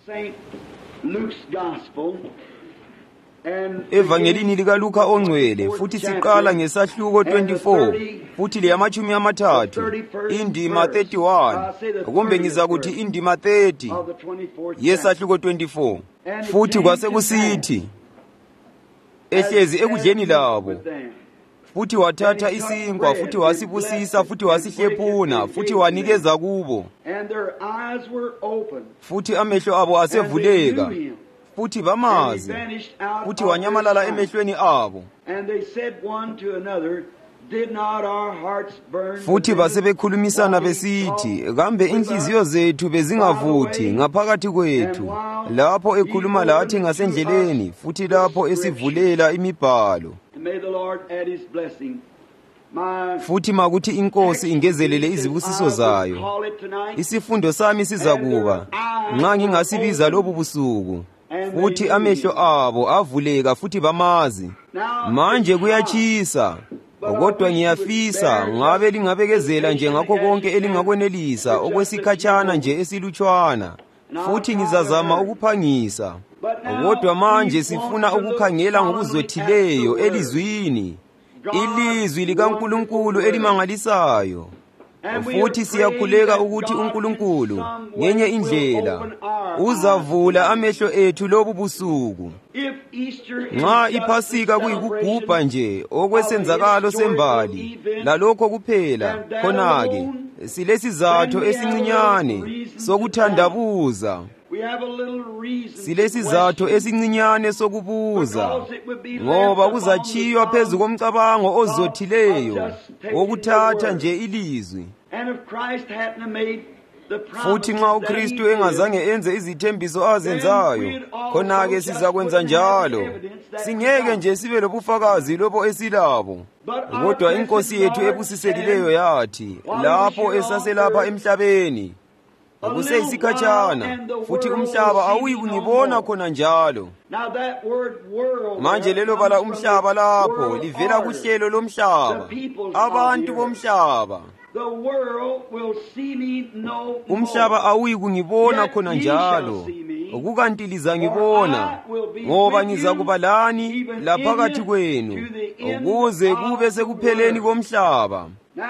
Evangelini likaLuka ongcwele, futhi siqala ngesahluko 24, futhi leyamachumi amathathu, indima 31, kumbe ngizakuthi indima 30, yesahluko 24. Futhi kwasekusithi, ehlezi ekudleni labo, futhi wathatha isinkwa, futhi wasibusisa, futhi wasihlephuna, futhi wanikeza kubo. Futhi amehlo abo asevuleka, futhi bamazi, futhi wanyamalala emehlweni abo. Futhi basebekhulumisana besithi, kambe inhliziyo zethu bezingavuthi ngaphakathi kwethu lapho ekhuluma lathi ngasendleleni, futhi lapho esivulela imibhalo. Futhi makuthi iNkosi ingezelele izibusiso zayo. Isifundo sami sizakuba, nxa ngingasibiza lobu busuku, futhi amehlo abo avuleka futhi bamazi. Manje kuyatshisa, kodwa ngiyafisa ngabe lingabekezela nje ngakho konke elingakwenelisa okwesikhatshana nje esilutshwana, futhi ngizazama ukuphangisa. Kodwa manje sifuna ukukhangela ngokuzothileyo elizwini, ilizwi likaNkulunkulu elimangalisayo. Futhi siyakhuleka ukuthi uNkulunkulu ngenye indlela uzavula amehlo ethu lobu busuku. Nxa iPhasika kuyikugubha nje okwesenzakalo sembali lalokho kuphela, khona-ke silesizatho esincinyane sokuthandabuza. Silesizatho esincinyane sokubuza, ngoba kuzachiywa phezu komcabango ozothileyo wokuthatha nje ilizwi. Futhi nxa uKristu engazange enze izithembiso azenzayo, khona-ke sizakwenza njalo. Singeke nje sibe lobufakazi lobo esilabo. Kodwa iNkosi yethu ebusisekileyo yathi, lapho esaselapha emhlabeni, kuseyisikhatshana, futhi umhlaba awuyikungibona khona njalo. Manje lelo bala umhlaba lapho livela kuhlelo lomhlaba, abantu bomhlaba. Umhlaba awuyikungibona khona njalo, kukanti lizangibona, ngoba ngizakuba lani laphakathi kwenu, ukuze kube sekupheleni komhlaba.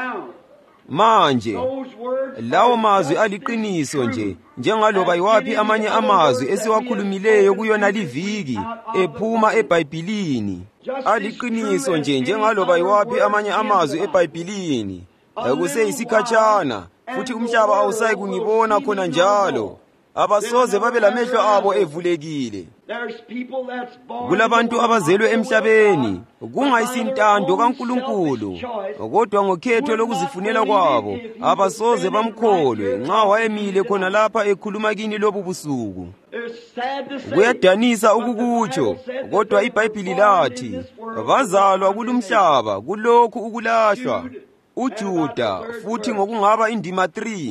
Manje lawo mazwi aliqiniso nje, njengaloba yiwaphi amanye amazwi esiwakhulumileyo kuyona liviki ephuma eBhayibhelini. Aliqiniso nje, njengaloba yiwaphi amanye amazwi eBhayibhelini. Kuseyisikhatshana, futhi umhlaba awusayi kungibona khona njalo. Abasoze babe lamehlo abo evulekile. Kulabantu abazelwe emhlabeni, kungayisintando kaNkulunkulu, kodwa ngokhetho lokuzifunela kwabo, abasoze bamkholwe nxa wayemile khona lapha ekhuluma kini lobu busuku. Kuyadanisa ukukutsho, kodwa iBhayibhili lathi, bazalwa kulumhlaba kulokhu ukulahlwa, uJuda, futhi ngokungaba indima 3.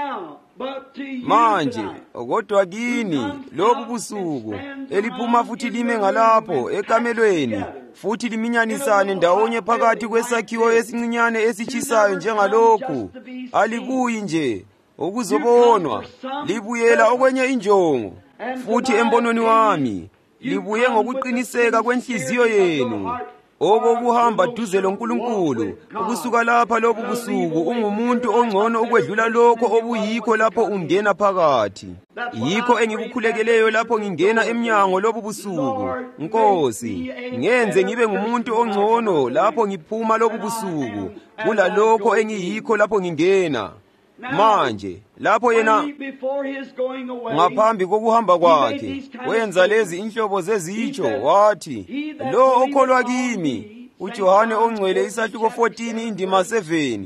Manje, kodwa kini lobu busuku eliphuma futhi lime ngalapho ekamelweni, futhi liminyanisane ndawonye phakathi kwesakhiwo esincinyane esitshisayo njengalokhu, alibuyi nje ukuzobonwa, libuyela okwenye injongo. Futhi embonweni wami, libuye ngokuqiniseka kwenhliziyo yenu, okokuhamba duze loNkulunkulu. Ukusuka lapha lobu busuku ungumuntu ongcono ukwedlula lokho obuyikho lapho ungena phakathi. Yikho engikukhulekeleyo lapho ngingena emnyango lobu busuku. Nkosi, ngenze ngibe ngumuntu ongcono lapho ngiphuma lobu busuku kulalokho engiyikho lapho ngingena. Manje lapho yena ngaphambi kokuhamba kwakhe wenza lezi inhlobo zezitsho, wathi, lo okholwa kimi, uJohane ongcwele isahluko 14 indima 7,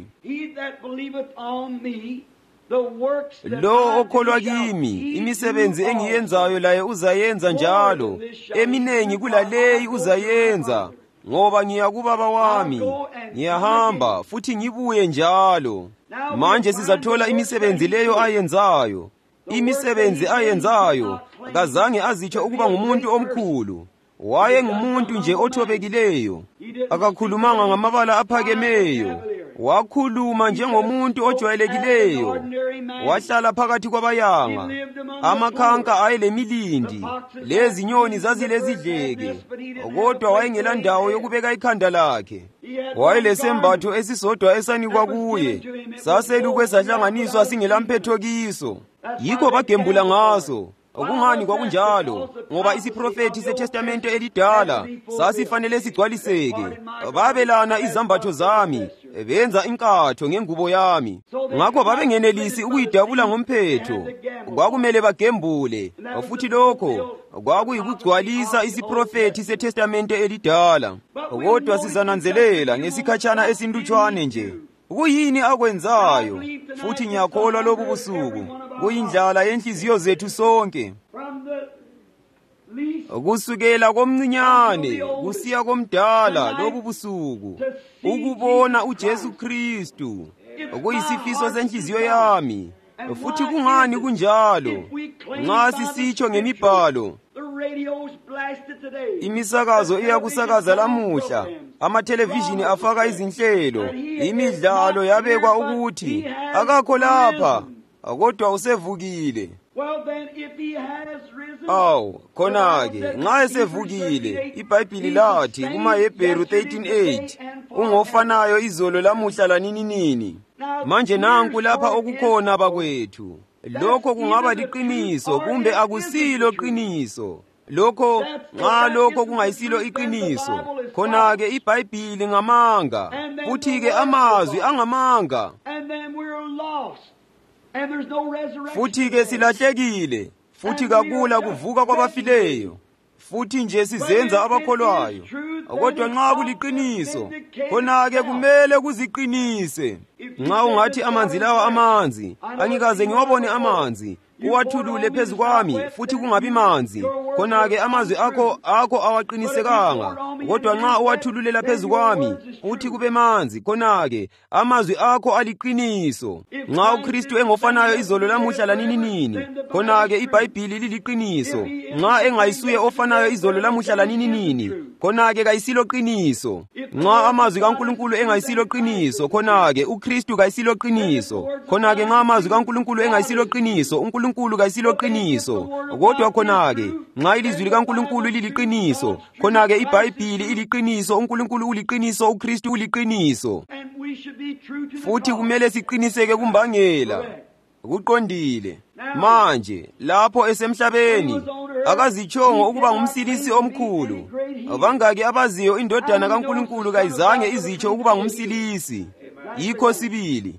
lo okholwa kimi, imisebenzi engiyenzayo laye uzayenza njalo, eminengi kulaleyi uzayenza, ngoba ngiya kuBaba wami, ngiyahamba futhi ngibuye njalo. Manje sizathola imisebenzi leyo ayenzayo. Imisebenzi ayenzayo akazange azitsho ukuba ngumuntu omkhulu. Waye ngumuntu nje othobekileyo, akakhulumanga ngamabala aphakemeyo. Wakhuluma njengomuntu ojwayelekileyo. Wahlala phakathi kwabayanga. Amakhanka ayelemilindi, lezinyoni zazilezidleke, kodwa wayengela ndawo yokubeka ikhanda lakhe. Wayelesembatho esisodwa esanikwa kuye, saselukwe sahlanganiswa singelamphetho kiso. Yikho bagembula ngaso. Okungani kwakunjalo? Ngoba isiprofeti seTestamente elidala sasifanele sigcwaliseke. Babelana izambatho zami, benza inkatho ngengubo yami. Ngakho babengenelisi ukuyidabula ngomphetho. Kwakumele bagembule, futhi lokho kwakuyikugcwalisa isiprofeti seTestamente elidala. Kodwa sizananzelela ngesikhatshana esintutshwane nje kuyini akwenzayo, futhi ngiyakholwa lobu busuku kuyindlala yenhliziyo zethu sonke, kusukela komncinyane kusiya komdala lobu busuku, ukubona uJesu Kristu kuyisifiso senhliziyo yami. Futhi kungani kunjalo? Nxa sisitsho ngemibhalo, imisakazo iyakusakaza lamuhla, amathelevishini afaka izinhlelo, imidlalo yabekwa ukuthi akakho lapha, kodwa usevukile. Khona-ke nxa esevukile, iBhayibhili lathi kumaHebheru 13:8, ungofanayo izolo lamuhla laninini. Manje nanku lapha okukhona bakwethu. Lokho kungaba liqiniso kumbe akusilo qiniso. Lokho nxa lokho kungayisilo iqiniso, khona-ke iBhayibhili ngamanga, futhi-ke amazwi angamanga. Futhi-ke silahlekile, futhi kakula kuvuka kwabafileyo, futhi nje sizenza abakholwayo. Kodwa nxa kuliqiniso, khona-ke kumele kuziqinise. Nxa ungathi amanzi lawa amanzi, angikaze ngiwabone amanzi, uwathulule phezu kwami, futhi kungabi manzi, khona-ke amazwi akho awaqinisekanga. Kodwa nxa uwathululela phezu kwami, futhi kube manzi, khona-ke amazwi akho aliqiniso. Nxa uKristu engofanayo izolo lamuhla laninini, khona-ke iBhayibhili liliqiniso. Nxa engayisuye ofanayo izolo lamuhla laninini, khona-ke kayisilo qiniso. Nxa amazwi kaNkulunkulu engayisilo qiniso, khona-ke uKristu kayisilo qiniso. Khona-ke nxa amazwi kaNkulunkulu engayisilo qiniso, uNkulunkulu kayisilo qiniso. Kodwa khona-ke nxa ilizwi likaNkulunkulu liliqiniso, khona-ke iBhayibhili iliqiniso, uNkulunkulu uliqiniso, uKristu uliqiniso. Futhi kumele siqiniseke kumbangela. Kuqondile. Manje lapho esemhlabeni akazitshongo ukuba ngumsilisi omkhulu. Bangaki abaziyo indodana kaNkulunkulu kayizange izitsho ukuba ngumsilisi? Yikho sibili.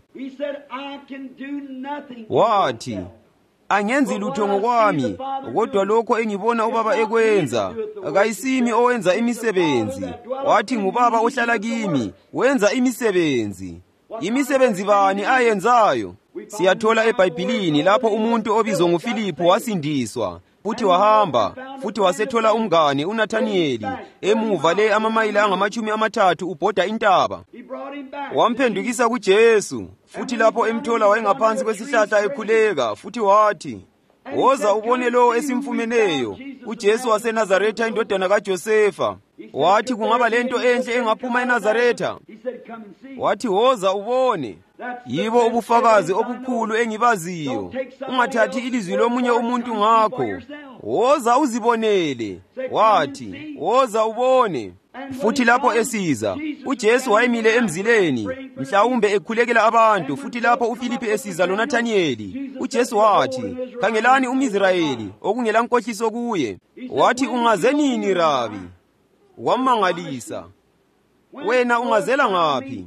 Wathi, angenzi lutho ngokwami, kodwa lokho engibona ubaba ekwenza, kayisimi owenza imisebenzi. Wathi ngubaba ohlala kimi, wenza imisebenzi. Imisebenzi bani ayenzayo? Siyathola eBhayibhilini lapho umuntu obizwa nguFiliphu wasindiswa, futhi wahamba, futhi wasethola umngane uNathaniyeli emuva le amamayili angu-30 ubhoda intaba. Wamphendukisa kuJesu, futhi lapho emthola wayengaphansi kwesihlahla ekhuleka, futhi wathi, woza ubone lowo esimfumeneyo, uJesu waseNazaretha indodana kaJosefa. Wathi kungaba lento enhle engaphuma eNazaretha? Wathi woza ubone. Yibo ubufakazi obukhulu engibaziyo. Ungathathi ilizwi lomunye umuntu ngakho. Woza uzibonele. Wathi woza ubone. Futhi lapho esiza, uJesu wayemile emzileni, mhlawumbe ekhulekela abantu. Futhi lapho uFiliphu esiza loNathaniyeli, uJesu wathi, khangelani umIsrayeli okungela nkohliso kuye. Wathi, ungaze nini Rabi? Wamangalisa. Wena ungazela ngaphi?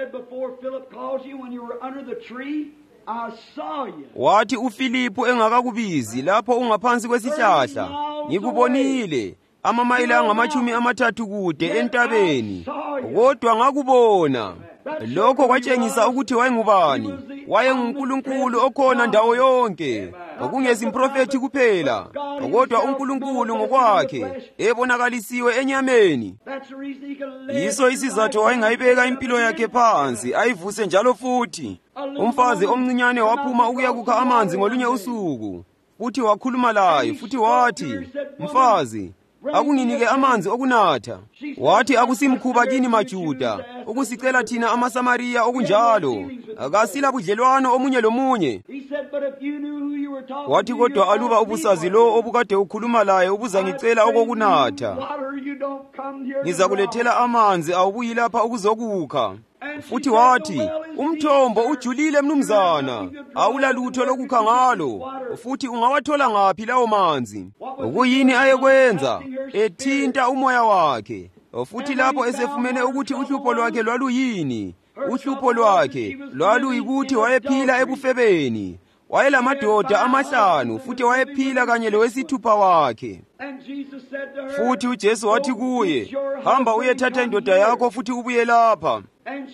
Wathi uFiliphu engakakubizi lapho ungaphansi kwesihlahla, ngikubonile amamayili angu-30 kude entabeni, kodwa ngakubona. Lokho kwatshengisa ukuthi wayengubani. WayenguNkulunkulu okhona ndawo yonke, kungesimprofethi kuphela, kodwa uNkulunkulu ngokwakhe ebonakalisiwe enyameni. Yiso isizathu wayengayibeka impilo yakhe phansi ayivuse njalo futhi. Umfazi omncinyane waphuma ukuya kukha amanzi ngolunye usuku, futhi wakhuluma laye, futhi wathi, mfazi, akunginike amanzi okunatha. Wathi akusimkhuba kini maJuda ukusicela thina amaSamariya okunjalo, akasila budlelwano omunye lomunye. Wathi kodwa aluba ubusazi lo obukade ukhuluma laye ubuzangicela okokunatha, ngizakulethela amanzi awubuyi lapha ukuzokukha. Futhi wathi umthombo ujulile mnumzana, awulalutho lokukha ngalo, futhi ungawathola ngaphi lawo manzi? Ukuyini ayekwenza? Ethinta umoya wakhe. Futhi lapho esefumene ukuthi uhlupho lwakhe lwaluyini, uhlupho lwakhe lwaluyikuthi wayephila ebufebeni. Wayelamadoda 5 futhi wayephila kanye lowesithupha wakhe. Futhi uJesu wathi kuye, hamba uyethatha indoda yakho futhi ubuye lapha.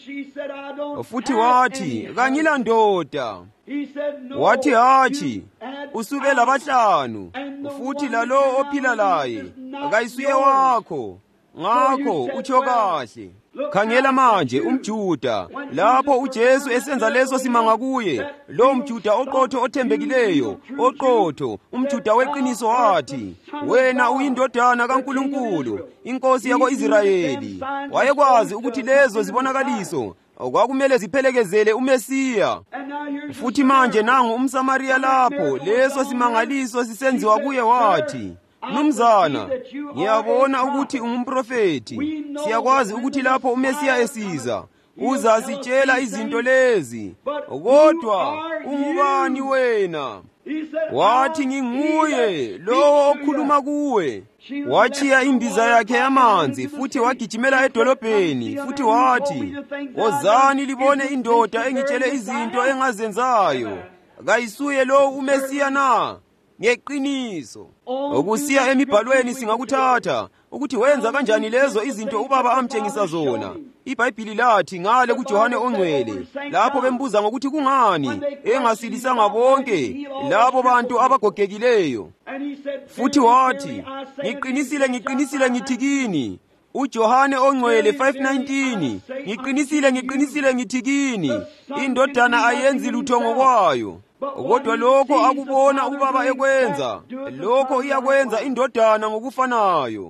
Futhi wathi, kangila ndoda. Wathi hatshi, usukela 5, futhi lalo ophila laye akayisuye wakho. Ngakho utsho kahle. Khangela manje umJuda lapho uJesu esenza leso simanga kuye, lo mJuda oqotho othembekileyo, oqotho, umJuda weqiniso wathi, wena uyindodana kaNkulunkulu, inkosi yako-Israyeli. Wayekwazi ukuthi lezo zibonakaliso kwakumele ziphelekezele uMesiya. Futhi manje nangu umSamariya lapho leso simangaliso sisenziwa kuye, wathi, mnumzana, ngiyabona ukuthi ungumprofeti. Siyakwazi ukuthi lapho uMesiya esiza uzasitshela izinto lezi. Kodwa ungubani wena? Wathi, nginguye lo okhuluma kuwe. Wachiya imbiza yakhe yamanzi futhi wagijimela edolobheni. Futhi wathi, wozani libone indoda engitshele izinto engazenzayo. Kayisuye lo uMesiya na? Ngeqiniso. Ukusiya emibhalweni singakuthatha ukuthi wenza kanjani lezo izinto ubaba amtshengisa zona. IBhayibhili lathi ngale kuJohane Ongcwele lapho bembuza ngokuthi kungani engasilisanga bonke labo bantu abagogekileyo. Futhi wathi, ngiqinisile ngithi kini, uJohane Ongcwele 5:19, ngiqinisile ngithi kini, indodana ayenzi lutho ngokwayo, kodwa lokho akubona ubaba ekwenza, lokho iyakwenza indodana ngokufanayo.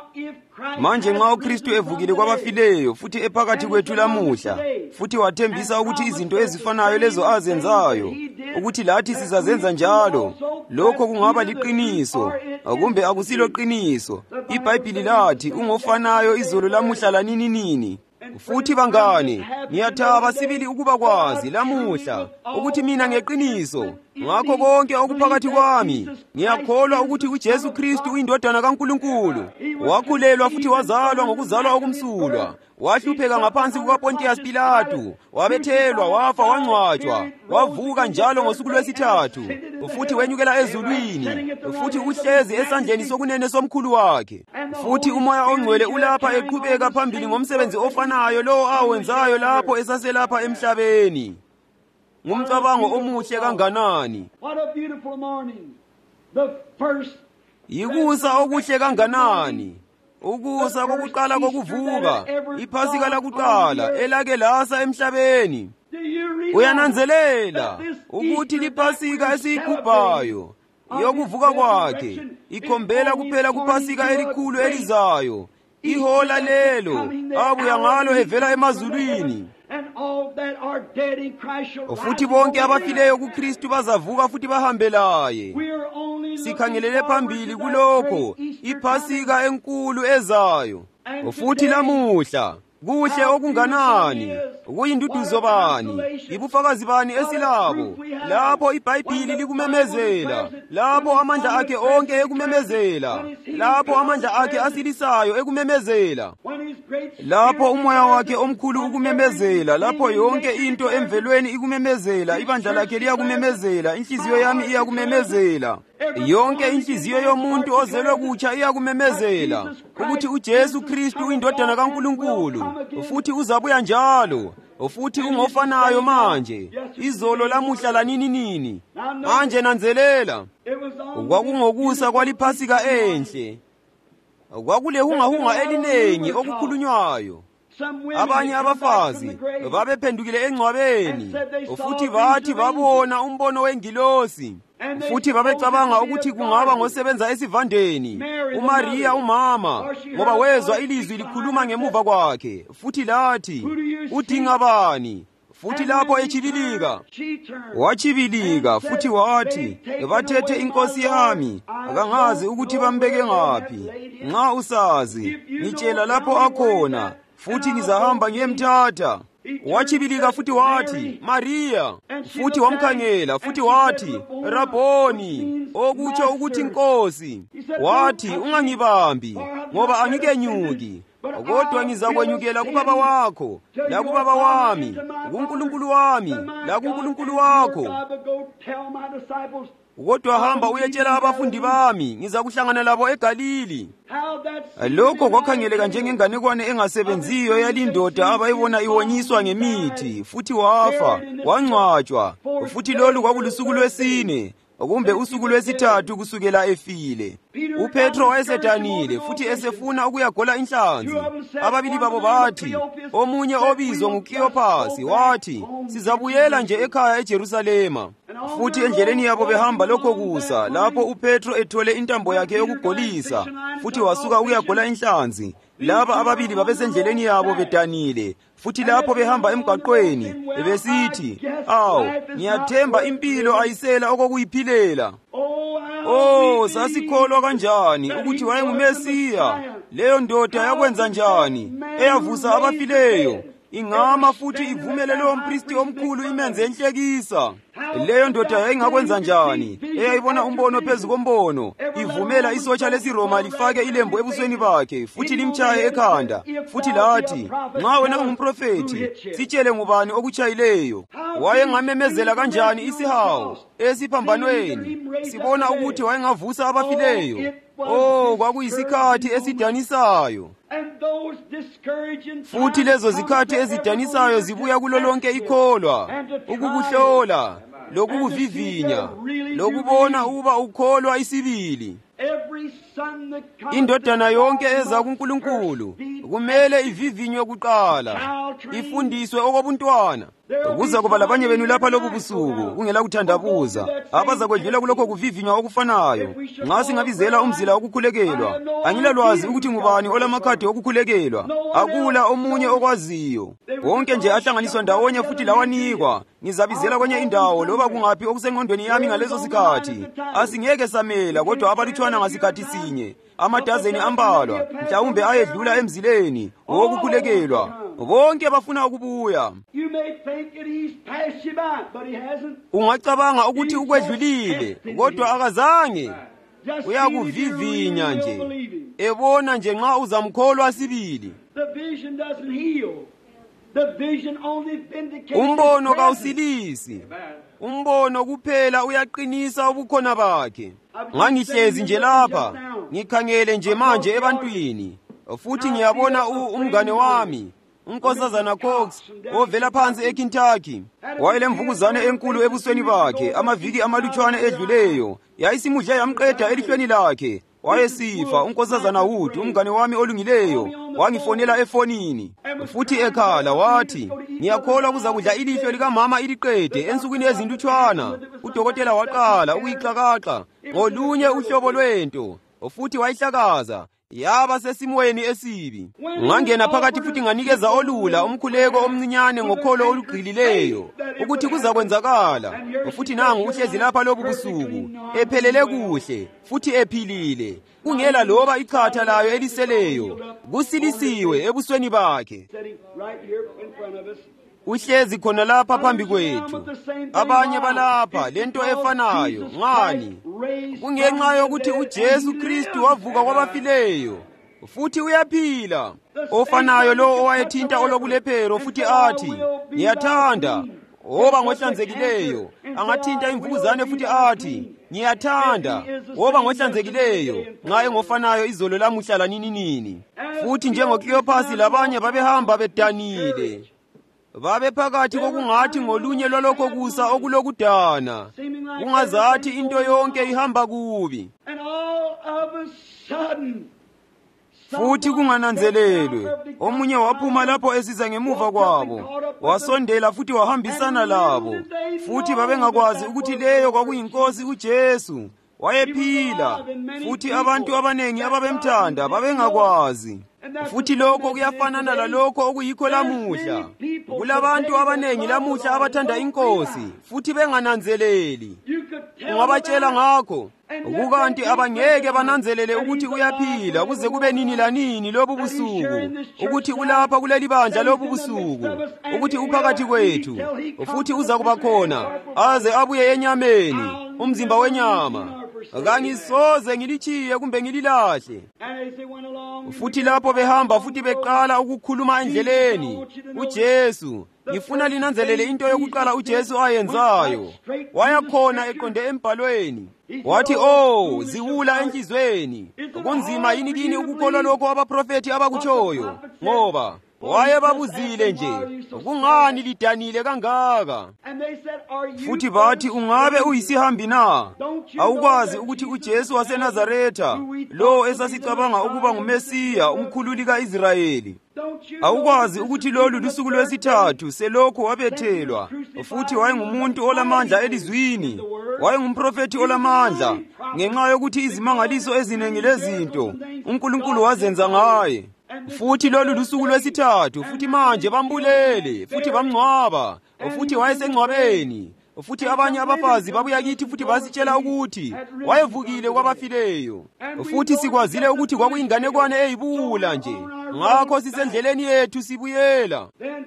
Manje nxa uKristu evukile kwabafileyo futhi ephakathi kwethu lamuhla, futhi wathembisa ukuthi izinto ezifanayo lezo azenzayo, ukuthi lathi sizazenza njalo, lokho kungaba liqiniso, kumbe akusilo qiniso. IBhayibhili lathi ungofanayo izolo lamuhla lanini. Futhi bangane, ngiyathaba sibili ukuba kwazi lamuhla ukuthi mina ngeqiniso ngakho konke okuphakathi kwami ngiyakholwa ukuthi uJesu Kristu uyindodana kaNkulunkulu. Wakhulelwa futhi wazalwa ngokuzalwa okumsulwa, wahlupheka ngaphansi kukaPontiyasi Pilato, wabethelwa, wafa, wangcwatshwa, wavuka njalo ngosuku lwesithathu, futhi wenyukela ezulwini, futhi uhlezi esandleni sokunene somkhulu wakhe. Futhi uMoya Ongcwele ulapha eqhubeka phambili ngomsebenzi ofanayo lo awenzayo lapho esaselapha emhlabeni. Ngumcabango omuhle kanganani! Yikusa okuhle kanganani! Ukusa kokuqala kokuvuka, iPhasika lakuqala elake lasa emhlabeni. Uyananzelela ukuthi liPhasika esiyigubhayo yokuvuka kwakhe ikhombela kuphela kuPhasika elikhulu elizayo, ihola lelo abuya ngalo evela emazulwini. Futhi bonke abafileyo kuKristu bazavuka futhi bahambe laye. Sikhangelele phambili kulokho, iPhasika enkulu ezayo. Futhi lamuhla kuhle okunganani, kuyinduduzo bani, ibufakazi bani esilabo, lapho iBhayibhili likumemezela, lapho amandla akhe onke ekumemezela, lapho amandla akhe asilisayo ekumemezela, lapho umoya wakhe omkhulu ukumemezela, lapho yonke into emvelweni ikumemezela, ibandla lakhe liyakumemezela, inhliziyo yami iyakumemezela, yonke inhliziyo yomuntu ozelwe kutsha iyakumemezela ukuthi uJesu Kristu uyindodana kaNkulunkulu, futhi uzabuya njalo, futhi ungofanayo manje, izolo lamuhla lanini. Manje nanzelela, kwakungokusa kwaliPhasika enhle, kwakulehungahunga elinengi okukhulunywayo. Abanye abafazi babephendukile engcwabeni, futhi bathi babona umbono wengilosi, futhi babecabanga ukuthi kungaba ngosebenza esivandeni, uMariya umama, ngoba wezwa ilizwi likhuluma ngemuva kwakhe, futhi lathi, udinga bani? Futhi lapho echibilika, wachibilika futhi wathi, bathethe inkosi yami, akangazi ukuthi bambeke ngaphi. Nxa usazi, ngitshela lapho akhona, futhi ngizahamba ngiyemthatha. Wachibilika futhi wathi, Mariya, futhi wamkhangela, futhi wathi, Raboni, okutsho ukuthi Nkosi. Wathi, ungangibambi, ngoba angikenyuki, kodwa ngizakwenyukela kubaba wakho, lakubaba wami, kuNkulunkulu wami, lakuNkulunkulu wakho. Kodwa hamba uyetshela abafundi bami, ngizakuhlangana labo eGalili. Lokho kwakhangeleka njengenganekwane engasebenziyo yalindoda abayibona iwonyiswa ngemithi, futhi wafa, wangcwatshwa, futhi lolu kwakulusuku lwesine, kumbe usuku lwesithathu kusukela efile. UPetro wayesedanile futhi esefuna ukuyagola inhlanzi. Ababili babo bathi, omunye obizwa nguKleophasi wathi, sizabuyela nje ekhaya eJerusalema. Futhi endleleni yabo behamba lokho kusa, lapho uPetro ethole intambo yakhe yokugolisa, futhi wasuka ukuyagola inhlanzi. Laba ababili babesendleleni yabo bedanile, futhi lapho behamba emgwaqweni besithi, awu, ngiyathemba impilo ayisela okokuyiphilela. Oh, sasikholwa kanjani ukuthi wayenguMesiya? Leyo ndoda yakwenza njani eyavusa abafileyo? Ingama futhi ivumele lo mpristi omkhulu imenze enhlekisa. Leyo ndoda yayingakwenza njani eyayibona umbono phezu kombono, ivumela isotsha lesiRoma lifake ilembu ebusweni bakhe futhi limtshaye ekhanda, futhi lathi, nxa wena ungumprofethi, sitshele ngubani okutshayileyo? Wayengamemezela kanjani isihawu esiphambanweni? Sibona ukuthi wayengavusa abafileyo. Oh, kwakuyisikhathi esidanisayo. Futhi lezo zikhathi ezidanisayo zibuya kulolonke ikholwa, ukukuhlola, lokukuvivinya, lokubona uba ukholwa isibili. Indodana yonke eza kuNkulunkulu kumele ivivinywe kuqala, ifundiswe okobuntwana. Kuza kuba labanye benu lapha lobu busuku kungela kuthandabuza, abazakwedlula kulokho kuvivinywa okufanayo. Nxa singabizela umzila okukhulekelwa, angilalwazi ukuthi ngubani olamakhadi okukhulekelwa, akula omunye okwaziyo. Wonke nje ahlanganiswa ndawonye futhi lawanikwa. Ngizabizela kwenye indawo loba kungaphi okusengqondweni yami ngalezo sikhathi. Asingeke samela, kodwa abalutshwana ngasikhathi sinye, amadazeni ambalwa, mhlawumbe ayedlula emzileni wokukhulekelwa. Bonke bafuna ukubuya. Ungacabanga ukuthi ukwedlulile, kodwa akazange. Uyakuvivinya nje, ebona nje nxa uzamkholwa sibili. Umbono kawusilisi, umbono kuphela uyaqinisa ubukhona bakhe. Ngangihlezi nje lapha, ngikhangele nje manje ebantwini, futhi ngiyabona umngane wami, uNkosazana Cox, ovela phansi eKentucky. Wayelemvukuzane enkulu ebusweni bakhe, amaviki amalutshwane edluleyo. Yayisimudla yamqeda elihlweni lakhe. Wayesifa uNkosazana Wood, umngane wami olungileyo, wangifonela efonini. Futhi ekhala wathi, ngiyakholwa kuzakudla ilihlo likamama iliqede ensukwini ezintutshwana. Udokotela waqala ukuyixakaxa ngolunye uhlobo lwento, futhi wayihlakaza. Yaba sesimweni esibi. Ngangena phakathi futhi nganikeza olula umkhuleko omncinyane ngokholo olugqilileyo ukuthi kuzakwenzakala. Futhi nangu uhlezi lapha lobu busuku, ephelele kuhle futhi ephilile, kungela loba ikhatha layo eliseleyo, kusilisiwe ebusweni bakhe. Uhlezi khona lapha phambi kwethu. Abanye balapha lento efanayo. Ngani? Kungenxa yokuthi uJesu Kristu wavuka kwabafileyo, futhi uyaphila. Ofanayo lo owayethinta olobulephero futhi athi, ngiyathanda, woba ngohlanzekileyo. Angathinta imvukuzane futhi athi, ngiyathanda, woba ngohlanzekileyo. Nxa engofanayo izolo lamuhla lanini. Futhi njengoKleophasi labanye babehamba bedanile. Babe phakathi kokungathi ngolunye lwalokho kusa okulokudana, kungazathi into yonke ihamba kubi. futhi kungananzelelwe. Omunye waphuma lapho esiza ngemuva kwabo, wasondela futhi wahambisana labo, futhi babengakwazi ukuthi leyo kwakuyinkosi uJesu. Wayephila, futhi abantu abanengi ababemthanda babengakwazi. Futhi lokho kuyafanana lalokho okuyikho lamuhla. Kulabantu abanengi lamuhla abathanda inkosi futhi bengananzeleli. Ungabatshela ngakho, kukanti abangeke bananzelele ukuthi uyaphila kuze kube nini lanini lobu busuku, ukuthi ulapha kuleli bandla lobu busuku, ukuthi uphakathi kwethu, futhi uza kuba khona aze abuye enyameni, umzimba wenyama. Kangisoze ngilichiye kumbe ngililahle. Futhi lapho behamba futhi beqala ukukhuluma endleleni, uJesu, ngifuna linanzelele into yokuqala uJesu ayenzayo. Wayakhona eqonde embhalweni, wathi, "Oh, ziwula enhlizweni. Kunzima yini kini ukukholwa lokho abaprofeti abakutshoyo? Ngoba wayebabuzile nje, kungani lidanile kangaka?" Futhi bathi, "Ungabe uyisihambi na? Awukwazi ukuthi uJesu waseNazaretha, lo esasicabanga ukuba nguMesiya, umkhululi ka-Israyeli? Awukwazi ukuthi lolu lusuku lwesithathu selokhu wabethelwa, futhi wayengumuntu olamandla elizwini, wayengumprofethi olamandla, ngenxa yokuthi izimangaliso ezinengi lezinto uNkulunkulu wazenza ngaye. Futhi lolu lusuku lwesithathu, futhi manje bambulele, futhi bamngcwaba, futhi wayesengcwabeni. Futhi abanye abafazi babuya kithi futhi basitshela ukuthi wayevukile kwabafileyo. Futhi sikwazile ukuthi kwakuyinganekwane eyibuwula nje. Ngakho sisendleleni yethu sibuyela."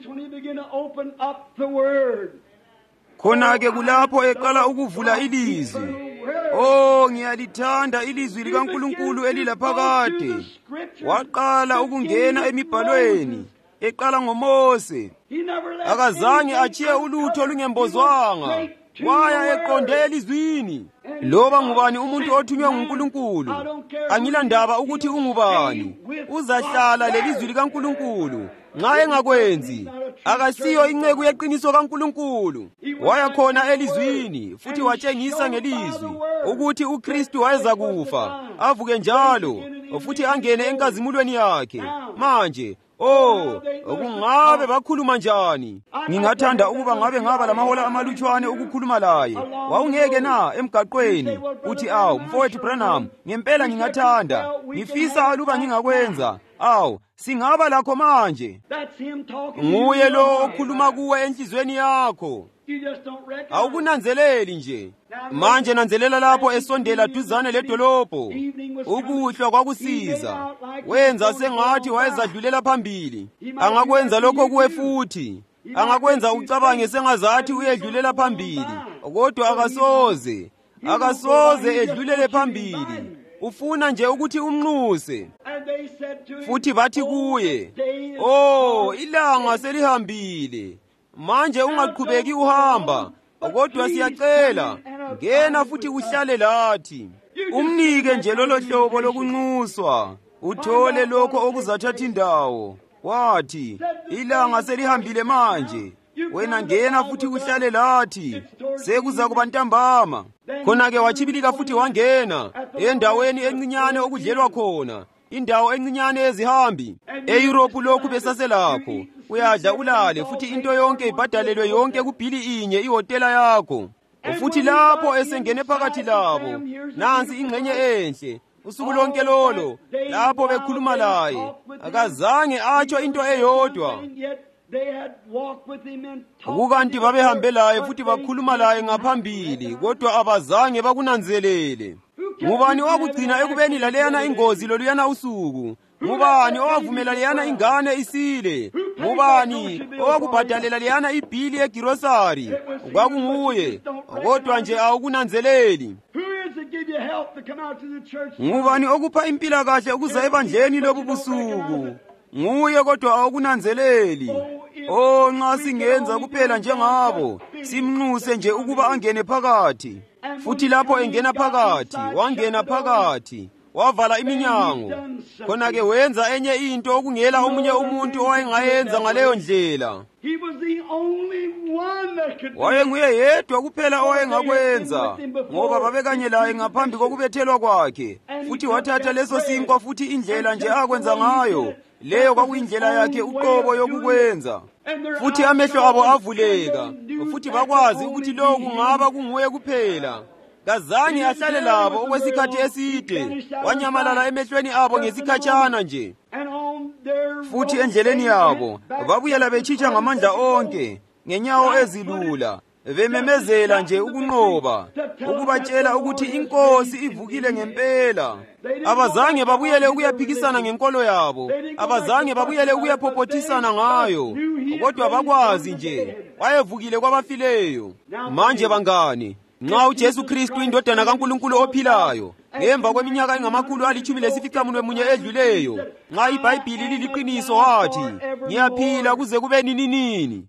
Khona-ke kulapho eqala ukuvula ilizwi. Oh, ngiyalithanda ilizwi likaNkulunkulu elilaphakade. Waqala ukungena emibhalweni, eqala ngoMose. Akazange achiye ulutho lungembozwanga. Waya eqonde elizwini. Loba ngubani umuntu othunywe nguNkulunkulu, angilandaba ukuthi ungubani, uzahlala lelizwi likaNkulunkulu. Nxa engakwenzi, akasiyo inceku yeqiniso kaNkulunkulu. Waya khona elizwini, futhi watshengisa ngelizwi ukuthi uKristu wayeza kufa, avuke njalo, futhi angene enkazimulweni yakhe. Manje, kungabe bakhuluma njani? Ngingathanda ukuba ngabe ngaba lamahola amalutshwane ukukhuluma laye. Wawungeke na emgaqweni uthi, "Awu, mfowethu Branham, ngempela ngingathanda, ngifisa aluba ngingakwenza." Singaba lakho manje. Nguye lo okhuluma kuwe enhlizweni yakho. Awukunanzeleli nje. Manje nanzelela lapho esondela duzane ledolobho. Ukuhlwa kwakusiza. Wenza sengathi wayezadlulela phambili. Angakwenza lokho kuwe futhi. Angakwenza ucabange sengazathi uyedlulela phambili. Kodwa akasoze edlulele phambili. Ufuna nje ukuthi umnxuse. Futhi bathi kuye, "Ilanga selihambile. Manje ungaqhubeki uhamba, kodwa siyacela, ngena futhi uhlale lathi. Umnike nje lolo hlobo lokunxuswa, uthole lokho okuzathatha indawo." Wathi, "Ilanga selihambile manje. Wena ngena futhi uhlale lathi, sekuza kuba ntambama." Khona-ke watshibilika futhi wangena endaweni encinyane okudlelwa khona, indawo encinyane yezihambi. EYurophu lokhu besaselakho, uyadla ulale futhi into yonke ibhadalelwe yonke kubhili inye ihotela yakho. Futhi lapho esengene phakathi labo, nansi ingxenye enhle, usuku lonke lolo, lapho bekhuluma laye, akazange atsho into eyodwa. Kukanti babehambe laye futhi bakhuluma laye ngaphambili, kodwa abazange bakunanzelele. Ngubani owakugcina ekubeni laleyana ingozi loluyana usuku? Ngubani owavumela leyana ingane isile? Ngubani owakubhadalela leyana ibhili yegirosari? Kwakunguye, kodwa nje awukunanzeleli. Ngubani okupha impilakahle ukuza ebandleni lobu busuku? Nguye, kodwa awukunanzeleli. Nxa singenza kuphela njengabo, simnxuse nje ukuba angene phakathi. Futhi lapho engena phakathi, wangena phakathi, wavala iminyango. Khona-ke wenza enye into okungela omunye umuntu owayengayenza ngaleyo ndlela. Wayenguye yedwa kuphela owayengakwenza, ngoba babekanye laye ngaphambi kokubethelwa kwakhe. Futhi wathatha leso sinkwa, futhi indlela nje akwenza ngayo, leyo kwakuyindlela yakhe uqobo yokukwenza. Futhi amehlo abo avuleka, futhi bakwazi ukuthi lokhu kungaba kunguye kuphela. Kazange ahlale labo okwesikhathi eside, wanyamalala emehlweni abo ngesikhatshana nje. Futhi endleleni yabo babuyela betshitsha ngamandla onke, ngenyawo ezilula, bememezela nje ukunqoba, ukubatshela ukuthi iNkosi ivukile ngempela. Abazange babuyele ukuyaphikisana ngenkolo yabo, abazange babuyele ukuyaphopothisana ngayo, kodwa bakwazi nje wayevukile kwabafileyo. Manje bangane, nxa uJesu Kristu indodana kaNkulunkulu ophilayo, ngemva kweminyaka engama-114 edluleyo, nxa iBhayibhili liliqiniso, wathi, ngiyaphila kuze kube nini.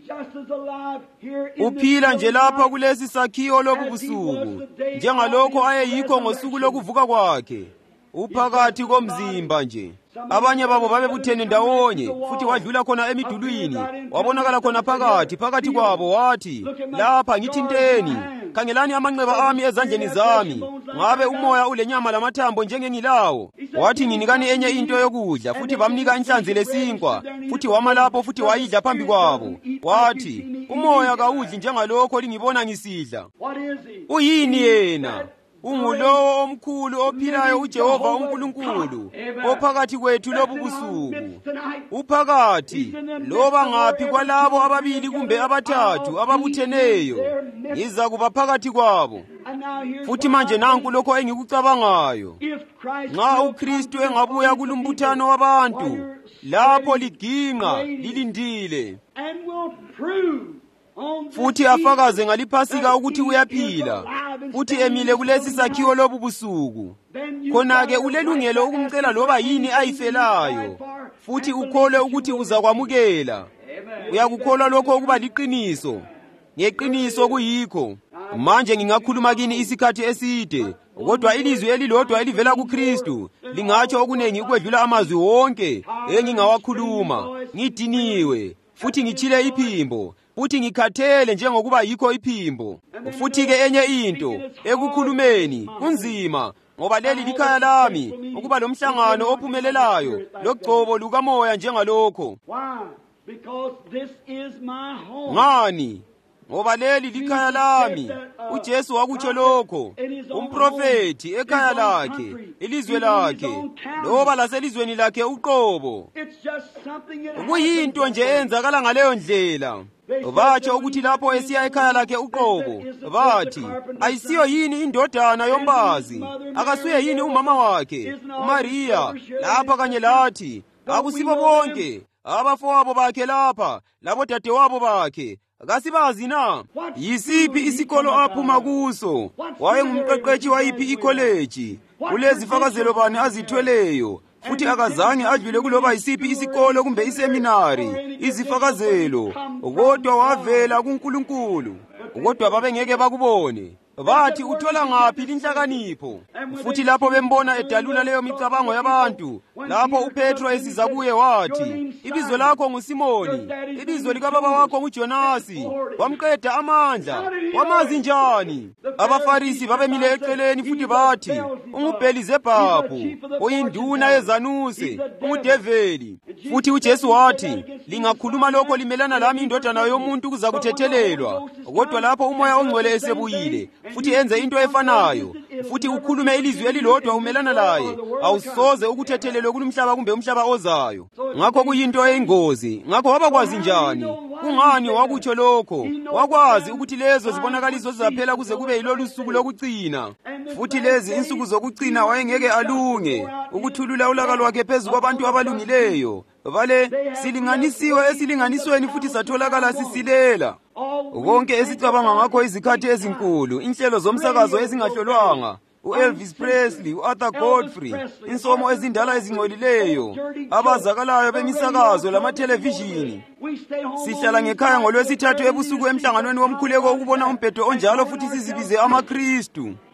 Uphila nje lapha kulesi sakhiwo lobu busuku, njengalokho ayeyikho ngosuku lokuvuka kwakhe, uphakathi komzimba nje. Abanye babo babebuthene ndawonye, futhi wadlula khona emidulwini, wabonakala khona phakathi kwabo, wathi, lapha ngithinteni, khangelani amanxeba ami ezandleni zami, ngabe umoya ulenyama lamathambo njengengilawo. Wathi, nginikani enye into yokudla, futhi bamnika inhlanzi lesinkwa, futhi wama lapho futhi wayidla phambi kwabo. Wathi, umoya kawudli njengalokho lingibona ngisidla. Uyini yena? Ungulowo omkhulu ophilayo, uJehova uNkulunkulu, ophakathi kwethu lobu busuku. Uphakathi loba ngaphi kwalabo ababili kumbe abathathu ababutheneyo, ngiza kuba phakathi kwabo. Futhi manje nanku lokho engikucabangayo, nxa uKristu engabuya kulumbuthano wabantu, lapho liginqa lilindile, futhi afakaze ngaliphasika ukuthi uyaphila, futhi emile kulesi sakhiwo lobu busuku, khona-ke ulelungelo ukumcela loba yini ayifelayo, futhi ukholwe ukuthi uzakwamukela. Uyakukholwa lokho ukuba liqiniso? Ngeqiniso kuyikho. Manje ngingakhuluma kini isikhathi eside, kodwa ilizwi elilodwa elivela kuKristu lingatsho okunengi ukwedlula amazwi wonke engingawakhuluma. Ngidiniwe, futhi ngitshile iphimbo, futhi ngikhathele njengokuba yikho iphimbo. Futhi-ke enye into, ekukhulumeni kunzima, ngoba leli likhaya lami, ukuba lomhlangano ophumelelayo logcobo lukamoya njengalokho. Ngani? Ngoba leli likhaya lami. uJesu wakutsho lokho. Umprofethi ekhaya lakhe, ilizwe lakhe, loba laselizweni lakhe uqobo. Kuyinto nje enzakala ngaleyo ndlela. Batsho ukuthi lapho esiya ekhaya lakhe uqobo, bathi, ayisiyo yini indodana yombazi? Akasuye yini umama wakhe, uMariya, lapha kanye lathi? Akusibo bonke abafowabo bakhe lapha, labodadewabo bakhe? Kasibazi na? Yisiphi isikolo aphuma kuso? Wayengumqeqetshi wayiphi ikholeji? Kulezifakazelo bani azithweleyo? Futhi akazange adlule kuloba yisiphi isikolo kumbe iseminari izifakazelo, kodwa wavela kuNkulunkulu. Kodwa babengeke bakubone. Bathi, uthola ngaphi linhlakanipho? Futhi lapho bembona edalula leyo micabango yabantu, lapho uPetro esiza kuye wathi, ibizo lakho nguSimoni, ibizo likababa wakho nguJonasi. Wamqeda amandla. Wamazi njani? Abafarisi babemile eceleni futhi bathi, unguBhelizebhabhu, oyinduna yezanuse, ungudeveli. Futhi uJesu wathi, lingakhuluma lokho limelana lami indodana yomuntu kuzakuthethelelwa. Kodwa lapho uMoya oNgcwele esebuyile, futhi enze into efanayo, futhi ukhulume ilizwi elilodwa umelana laye, awusoze ukuthethelelwe kulumhlaba kumbe umhlaba ozayo. Ngakho kuyinto eyingozi. Ngakho wabakwazi njani? Kungani wakutsho lokho? Wakwazi ukuthi lezo zibonakaliso zizaphela kuze kube yilolu suku lokucina. Futhi lezi insuku zokucina wayengeke alunge ukuthulula ulaka lwakhe phezu kwabantu abalungileyo. Vale, silinganisiwe esilinganisweni futhi satholakala sisilela. Konke esicabanga ngakho izikhathi ezinkulu, inhlelo zomsakazo ezingahlolwanga, uElvis Presley, uArthur Godfrey, insomo ezindala ezingcolileyo, abazakalayo bemisakazo lamathelevishini. Sihlala ngekhaya ngoLwesithathu ebusuku emhlanganweni womkhuleko ukubona umbhedo onjalo futhi sizibize amaKristu.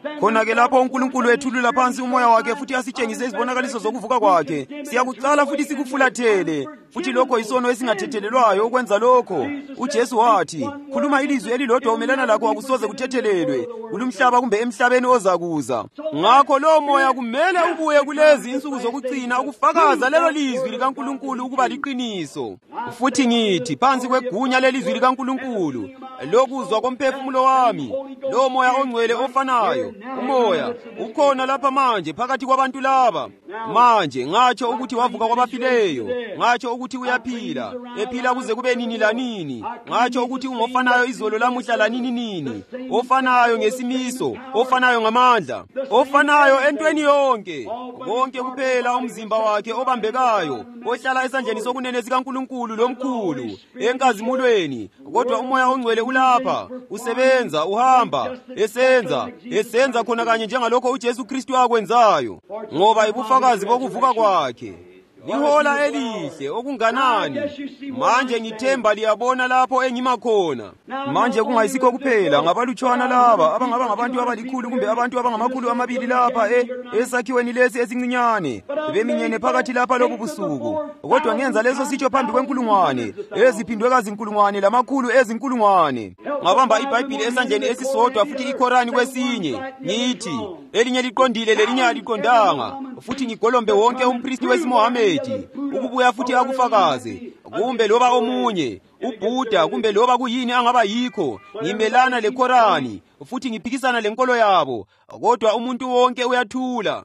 Khona-ke lapho uNkulunkulu ethulula phansi umoya wakhe futhi asitshengise izibonakaliso zokuvuka kwakhe, siyakucala futhi sikufulathele. Futhi lokho yisono esingathethelelwayo ukwenza lokho. UJesu wathi, khuluma ilizwi elilodwa umelana lakho akusoze kuthethelelwe, kulumhlaba kumbe emhlabeni ozakuza. Ngakho lo moya kumele ubuye kulezi insuku zokucina ukufakaza lelo lizwi likaNkulunkulu ukuba liqiniso. Futhi ngithi phansi kwegunya lelizwi likaNkulunkulu, lokuzwa komphefumulo wami, lo moya ongcwele ofanayo, umoya ukhona lapha manje phakathi kwabantu laba. Manje ngatsho ukuthi wavuka kwabafileyo, ngatsho ukuthi uyaphila, ephila kuze kube nini lanini. Ngatsho ukuthi ungofanayo izolo lamuhla lanini nini, ofanayo ngesimiso, ofanayo ngamandla, ofanayo entweni yonke. Konke kuphela umzimba wakhe obambekayo, ohlala esandleni sokunene sikaNkulunkulu lomkhulu enkazimulweni. Kodwa umoya ongcwele ulapha, usebenza, uhamba, esenza khona kanye njengalokho uJesu Kristu akwenzayo, ngoba ibufakazi bokuvuka kwakhe. Lihola elihle okunganani. Manje ngithemba liyabona lapho engima khona. Manje kungayisikho kuphela ngabalutshwana laba abangaba ngabantu abalikhulu kumbe abantu abangamakhulu amabili lapha esakhiweni lesi esincinyane, beminyene phakathi lapha lobu busuku. Kodwa ngenza leso sitsho phambi kwenkulungwane eziphindwe kazinkulungwane lamakhulu ezinkulungwane. Ngabamba iBhayibhili esandleni esisodwa futhi iKorani kwesinye, ngithi elinye liqondile lelinye aliqondanga, futhi ngigolombe wonke umpristi wesiMohammed ukubuya futhi akufakaze, kumbe loba omunye uBuddha kumbe loba kuyini angaba yikho, ngimelana leKorani futhi ngiphikisana lenkolo yabo. Kodwa umuntu wonke uyathula.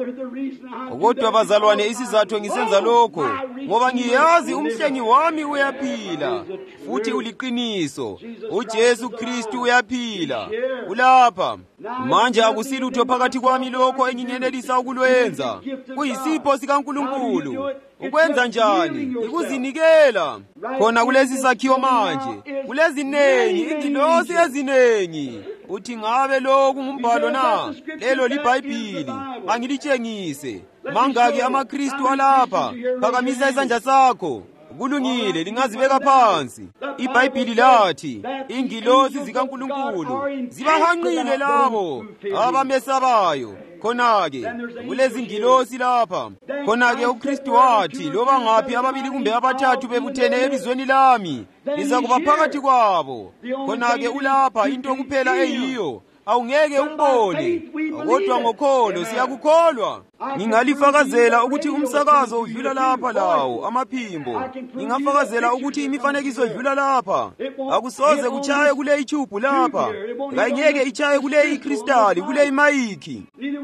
Kodwa bazalwane, isizathu ngisenza lokho ngoba ngiyazi umhlengi wami uyaphila futhi uliqiniso. uJesu Kristu uyaphila, ulapha. Manje akusilutho phakathi kwami lokho engingenelisa ukulwenza. Kuyisipho sikaNkulunkulu. Ukwenza njani? Ukuzinikela. Khona kulesi sakhiwo manje kulezinengi ingilosi ezinengi. Uthi ngabe lokhu ngumbhalo na? Lelo liBhayibhili. Angilitshengise. Mangaki amaKristu alapha? Phakamisa isandla sakho. Kulungile, lingazibeka phansi. iBhayibhili lathi ingilosi zikaNkulunkulu zibahanqile labo abamesabayo. Khona-ke kulezi ngilosi lapha. Khona-ke uKristu wathi, loba ngaphi ababili kumbe abathathu bebuthene ebizweni lami, lizakuba phakathi kwabo. Khona-ke ulapha into kuphela eyiyo awungeke ubone, kodwa ngokholo siyakukholwa. Ngingalifakazela ukuthi umsakazo udlula lapha lawo amaphimbo. Ngingafakazela ukuthi imifanekiso idlula lapha. Akusoze kuchaye kule iTube lapha. Ngeke ichaye kule ikristali, kule imayiki.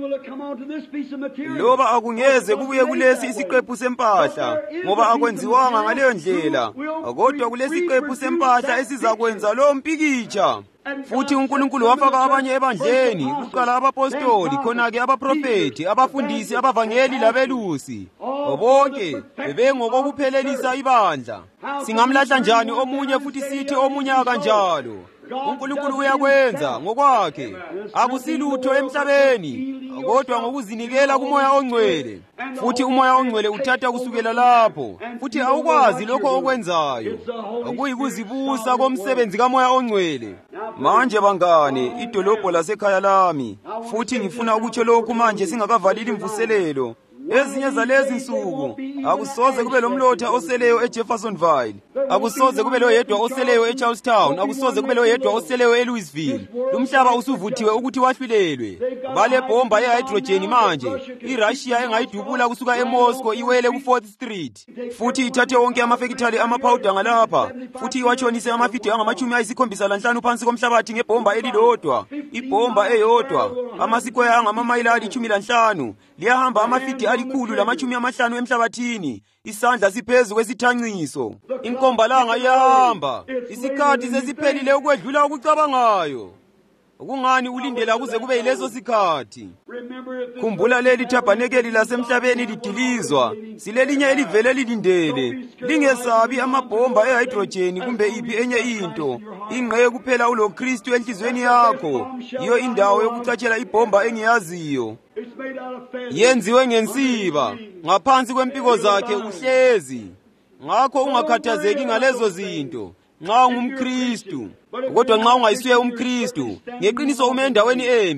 Loba akungeze kubuye kulesi isiqephu sempahla, ngoba akwenziwanga ngaleyo ndlela. Kodwa kulesi isiqephu sempahla esizakwenza lo mpikitsha. Futhi uNkulunkulu wafaka abanye ebandleni, kuqala abapostoli, khona-ke abaprofeti, abafundisi, abavangeli labelusi. Bonke bengokokuphelelisa ibandla. Singamlahla njani omunye futhi sithi omunye akanjalo? uNkulunkulu uyakwenza ngokwakhe. Akusilutho emhlabeni, kodwa ngokuzinikela kuMoya oNgcwele. Futhi uMoya oNgcwele uthatha kusukela lapho, futhi awukwazi lokho okwenzayo. Kuyikuzibusa komsebenzi kaMoya oNgcwele. Manje bangane, idolobho lasekhaya lami, futhi ngifuna ukutsho lokhu manje singakavalili imvuselelo. Ezinye zalezi nsuku akusoze kube lomlotha oseleyo eJeffersonville, akusoze kube loyedwa oseleyo eCharlestown, akusoze kube loyedwa oseleyo eLouisville. Lumhlaba usuvuthiwe ukuthi wahlulelwe. Bale bomba yehydrogen manje iRussia engayidubula kusuka eMoscow iwele ku4th Street, futhi ithathe wonke amafekithali amapowder ngalapha, futhi iwatshonise amafidi angama75 phansi komhlabathi ngebomba elilodwa. Ibomba eyodwa amasikweya angamamayila ali15 liyahamba amafidi alikhulu lama50 emhlabathini. Isandla siphezu kwesithanqiso. Inkombalanga iyahamba. Isikhathi sesiphelile ukwedlula ukucabangayo. Kungani ulindela kuze kube yileso sikhathi? Khumbula leli thabanekeli lasemhlabeni lidilizwa, silelinye elivele lilindele. Lingesabi amabhomba ehydrogen kumbe iphi enye into. Ingqe kuphela uloKristu enhlizweni yakho. Iyo indawo yokucatshela ibhomba engiyaziyo. Yenziwe ngensiba, ngaphansi kwempiko zakhe uhlezi. Ngakho ungakhathazeki ngalezo zinto. Nxa ungumKristu, kodwa nxa ungayisuye umKristu, ngeqiniso ume endaweni embi.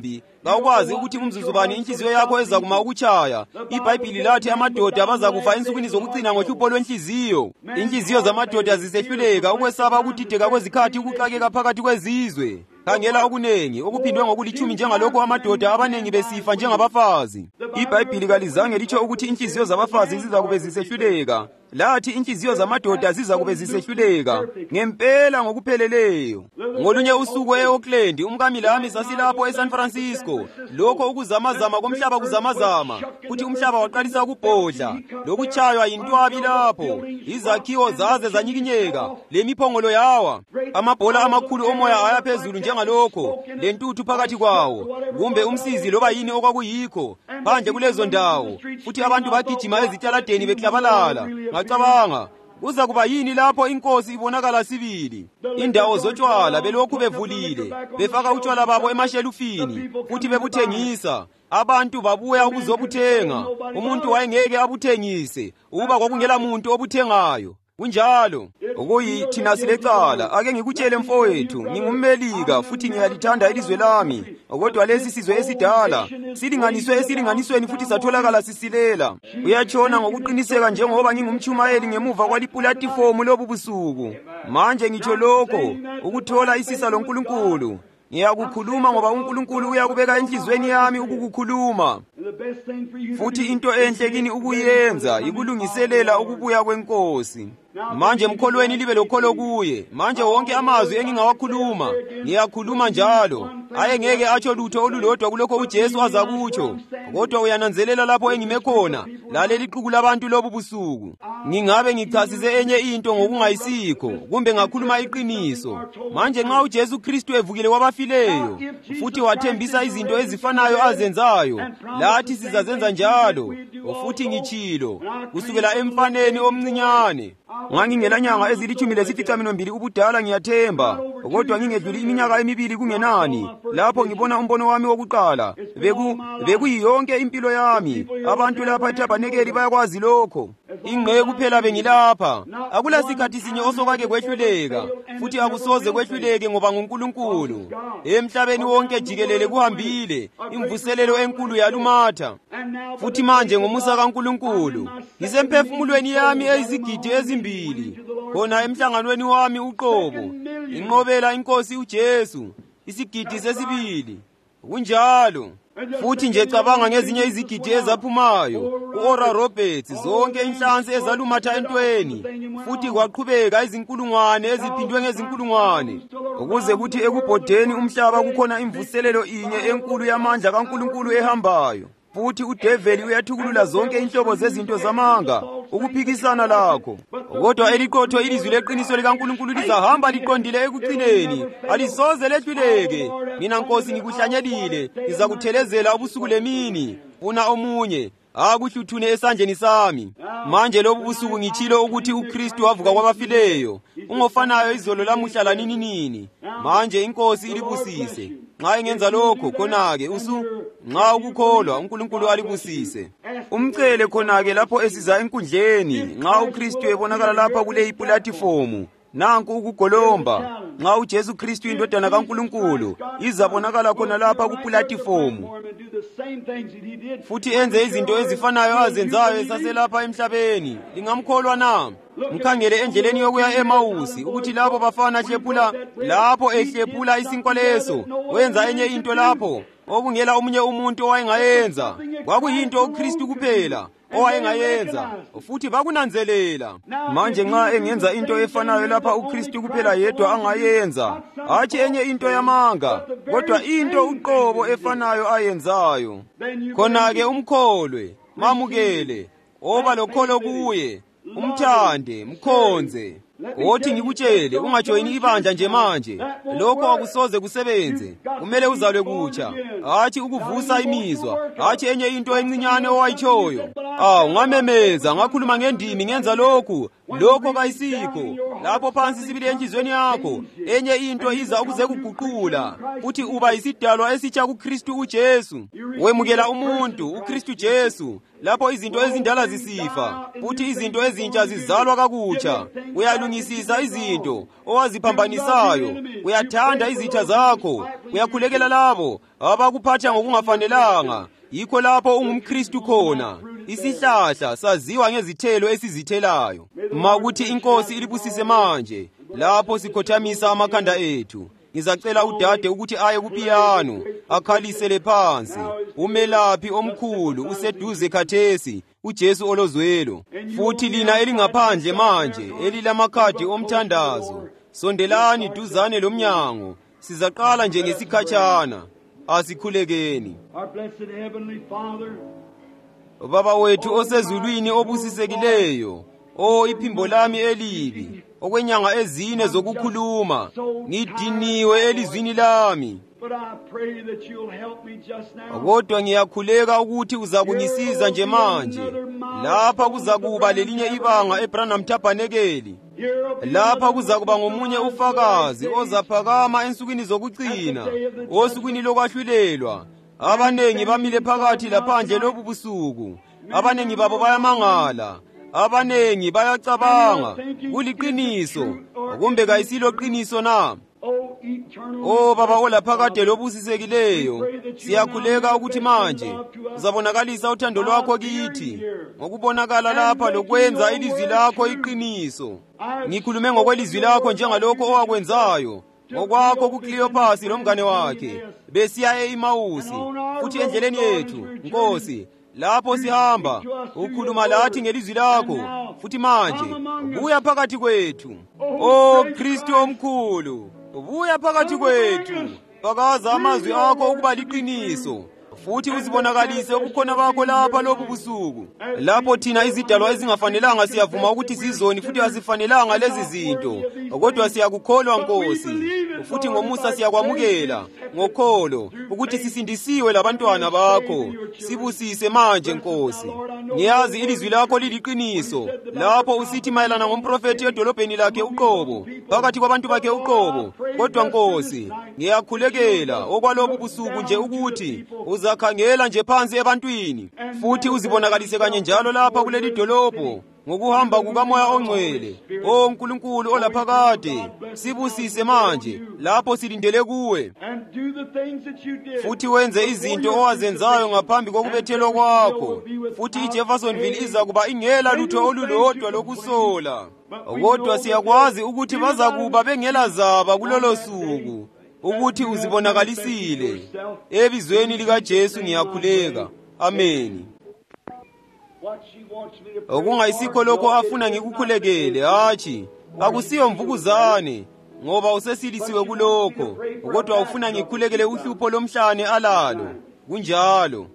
Kawukwazi ukuthi umzuzubani inhliziyo yakho ezakuma ukutshaya. iBhayibhili lathi amadoda bazakufa ensukwini zokucina ngohlupho lwenhliziyo. Inhliziyo zamadoda zisehluleka, ukwesaba ukudideka kwezikhathi, ukuxakeka phakathi kwezizwe. Khangela okunengi okuphindwe ngokulithumi njengalokho amadoda abanengi besifa njengabafazi. iBhayibhili kalizange litsho ukuthi inhliziyo zabafazi zizakube zisehluleka. Lathi inhliziyo zamadoda zizakube zisehluleka ngempela ngokupheleleyo. Ngolunye usuku eOakland, umkamila wami sasilapho eSan Francisco. Lokho ukuzamazama komhlaba kuzamazama, futhi umhlaba waqalisa ukubhodla, lokutshaywa yintwabi lapho. Izakhiwo zaze zanyikinyeka, lemiphongolo yawa. Amabhola amakhulu omoya aya phezulu njengalokho, lentuthu phakathi kwawo, kumbe umsizi loba yini okwakuyikho phandle kulezo ndawo. Futhi abantu bagijima ezitaladeni beklabalala. Ngacabanga, kuza kuba yini lapho inkosi ibonakala sibili. Indawo zotshwala belokhu bevulile, befaka utshwala babo emashelufini, futhi bebuthengisa. Abantu babuya ukuzobuthenga. Umuntu wayengeke abuthengise, ukuba kwakungela muntu obuthengayo. Kunjalo thina silecala. Ake ngikutshele mfowethu, ngingummelika futhi ngiyalithanda ilizwe lami. Kodwa lesi sizwe esidala silinganiswe esilinganisweni futhi satholakala sisilela. Uyatshona ngokuqiniseka njengoba ngingumtshumayeli ngemuva kwalipulatifomu lobu busuku. Manje ngitsho lokho ukuthola isisa loNkulunkulu. Ngiyakukhuluma ngoba uNkulunkulu uyakubeka enhlizweni yami ukukukhuluma. Futhi into enhle kini ukuyenza yikulungiselela ukubuya kweNkosi. Manje mkholweni libe lokholo kuye. Manje wonke amazwi engingawakhuluma ngiyakhuluma njalo. Ayengeke atsho lutho olulodwa kulokho uJesu azakutsho. Kodwa uyananzelela lapho engime khona, laleli ixuku labantu lobu busuku. Ngingabe ngichasise enye into ngokungayisikho, kumbe ngakhuluma iqiniso. Manje nxa uJesu Kristu evukile kwabafileyo, futhi wathembisa izinto ezifanayo azenzayo, lathi sizazenza njalo. Futhi ngitshilo kusukela emfaneni omncinyane. Ngangingela nyanga ezili-12 ubudala ngiyethemba, kodwa ngingedluli iminyaka 2 kungenani. Lapho ngibona umbono wami wokuqala, bekuyiyonke impilo yami. Abantu lapha eThabanekeli bayakwazi lokho. Ingqe kuphela bengilapha. Akula sikhathi sinye osokwake kwehluleka, futhi akusoze kwehluleke ngoba nguNkulunkulu. Emhlabeni wonke jikelele kuhambile, imvuselelo enkulu yalumatha. Futhi manje ngomusa kaNkulunkulu, ngisemphefumulweni yami ezigidi ezimbili. Khona emhlanganweni wami uqobo, inqobela inkosi uJesu, isigidi sesibili. Kunjalo. Futhi nje cabanga ngezinye izigidi ezaphumayo, uOral Roberts, zonke inhlansi ezalumatha entweni, futhi kwaqhubeka izinkulungwane eziphindwe ngezinkulungwane, ukuze kuthi ekubhodeni umhlaba kukhona imvuselelo inye enkulu yamandla kaNkulunkulu ehambayo. Futhi uDeveli uyathukulula zonke inhlobo zezinto zamanga ukuphikisana lakho. Kodwa eliqotho ilizwi leqiniso likaNkulunkulu lizahamba liqondile ekucineni, alisoze lehluleke. Mina Nkosi ngikuhlanyelile, ngizakuthelezela ubusuku lemini. Funa omunye akuhluthune esandleni sami. Manje lobu busuku ngitshilo ukuthi uKristu wavuka kwabafileyo, ungofanayo izolo lamuhla lanini nini. Manje inkosi ilibusise. Nxa engenza lokho khona-ke nxa ukukholwa uNkulunkulu alibusise. Umcele khona-ke lapho esiza enkundleni, nxa uKristu ebonakala lapha kule ipulatifomu. Nanku ukugolomba, nxa uJesu Kristu indodana kaNkulunkulu izabonakala khona lapha kupulatifomu, futhi enze izinto ezifanayo azenzayo esaselapha emhlabeni. Lingamkholwa na? Mkhangele endleleni yokuya eMawusi ukuthi labo bafana lapho ehlephula isinkwa leso, wenza enye into lapho okungela omunye umuntu owayengayenza. Kwakuyinto uKristu kuphela owayengayenza, futhi bakunanzelela. Manje nxa engenza into efanayo lapha uKristu kuphela yedwa angayenza, hatshi enye into yamanga, kodwa into uqobo efanayo ayenzayo, khona-ke umkholwe, mamukele, oba lokholo kuye, umthande, mkhonze. Wothi ngikutshele ungajoyini ibandla nje manje, lokho akusoze kusebenze. Kumele uzalwe kutsha, hatshi ukuvusa imizwa, hatshi enye into encinyane owayitshoyo. Ngamemeza, ngakhuluma ngendimi, ngenza lokho kayisikho. lapho phansi sibili enhlizweni yakho enye into iza ukuzekuguqula uthi uba isidalwa esitsha kuKristu uJesu. Wemukela umuntu uKristu Jesu lapho izinto ezindala zisifa futhi izinto ezintsha zizalwa kakutsha. Uyalungisisa izinto owaziphambanisayo, uyathanda izitha zakho, uyakhulekela labo abakuphatha ngokungafanelanga. Yikho lapho ungumKristu khona. Isihlahla saziwa ngezithelo esizithelayo. Makuthi iNkosi ilibusise manje lapho sikhothamisa amakhanda ethu. Ngizacela udade ukuthi aye kupiyano akhalisele phansi. Umelaphi omkhulu useduze khathesi, uJesu olozwelo. Futhi lina elingaphandle manje elilamakhadi omthandazo, sondelani duzane lomnyango. Sizaqala nje ngesikhatshana. Asikhulekeni. Baba wethu osezulwini obusisekileyo, iphimbo lami elibi okwenyanga ezine zokukhuluma, ngidiniwe elizwini lami. Kodwa ngiyakhuleka ukuthi uzakungisiza nje manje. Lapha kuzakuba lelinye ibanga eBranham Tabernacle. Lapha kuzakuba ngomunye ufakazi ozaphakama ensukwini zokucina, osukwini lokwahlulelwa. Abanengi bamile phakathi laphandle lobu busuku. Abanengi babo bayamangala. Abanengi bayacabanga kuliqiniso, kumbe kayisilo qiniso na? Baba olaphakade lobusisekileyo, siyakhuleka ukuthi manje uzabonakalisa uthando lwakho kithi ngokubonakala lapha lokwenza ilizwi lakho iqiniso. Ngikhulume ngokwelizwi lakho njengalokho owakwenzayo ngokwakho kuCleopas lomngane wakhe besiya eImawusi, futhi endleleni yethu Nkosi lapho sihamba ukhuluma lathi ngelizwi lakho. Futhi manje buya phakathi kwethu, Kristu omkhulu, buya phakathi kwethu. Fakaza amazwi akho ukuba liqiniso, futhi uzibonakalise ubukhona bakho lapha lobu busuku. Lapho thina izidalwa ezingafanelanga siyavuma ukuthi sizoni futhi asifanelanga lezi zinto, kodwa siyakukholwa Nkosi, futhi ngomusa siyakwamukela ngokholo ukuthi sisindisiwe labantwana bakho. Sibusise manje Nkosi. Ngiyazi ilizwi lakho liliqiniso lapho usithi mayelana ngomprofeti edolobheni lakhe uqobo, phakathi kwabantu bakhe uqobo. Kodwa Nkosi, ngiyakhulekela okwalobu busuku nje ukuthi uzakhangela nje phansi ebantwini, futhi uzibonakalise kanye njalo lapha kuleli dolobho ngokuhamba kukaMoya oNgcwele. Nkulunkulu olaphakade, sibusise manje lapho silindele kuwe, futhi wenze izinto owazenzayo ngaphambi kokubethelwa kwakho. Futhi iJeffersonville izakuba ingela lutho olulodwa lokusola, kodwa siyakwazi ukuthi bazakuba bengela zaba kulolo suku, ukuthi uzibonakalisile. Ebizweni likaJesu ngiyakhuleka. Amen. Okungayisikho lokho afuna ngikukhulekele, hatshi akusiyo mvukuzane, ngoba usesilisiwe kulokho, kodwa ufuna ngikhulekele uhlupho lomhlane alalo. Kunjalo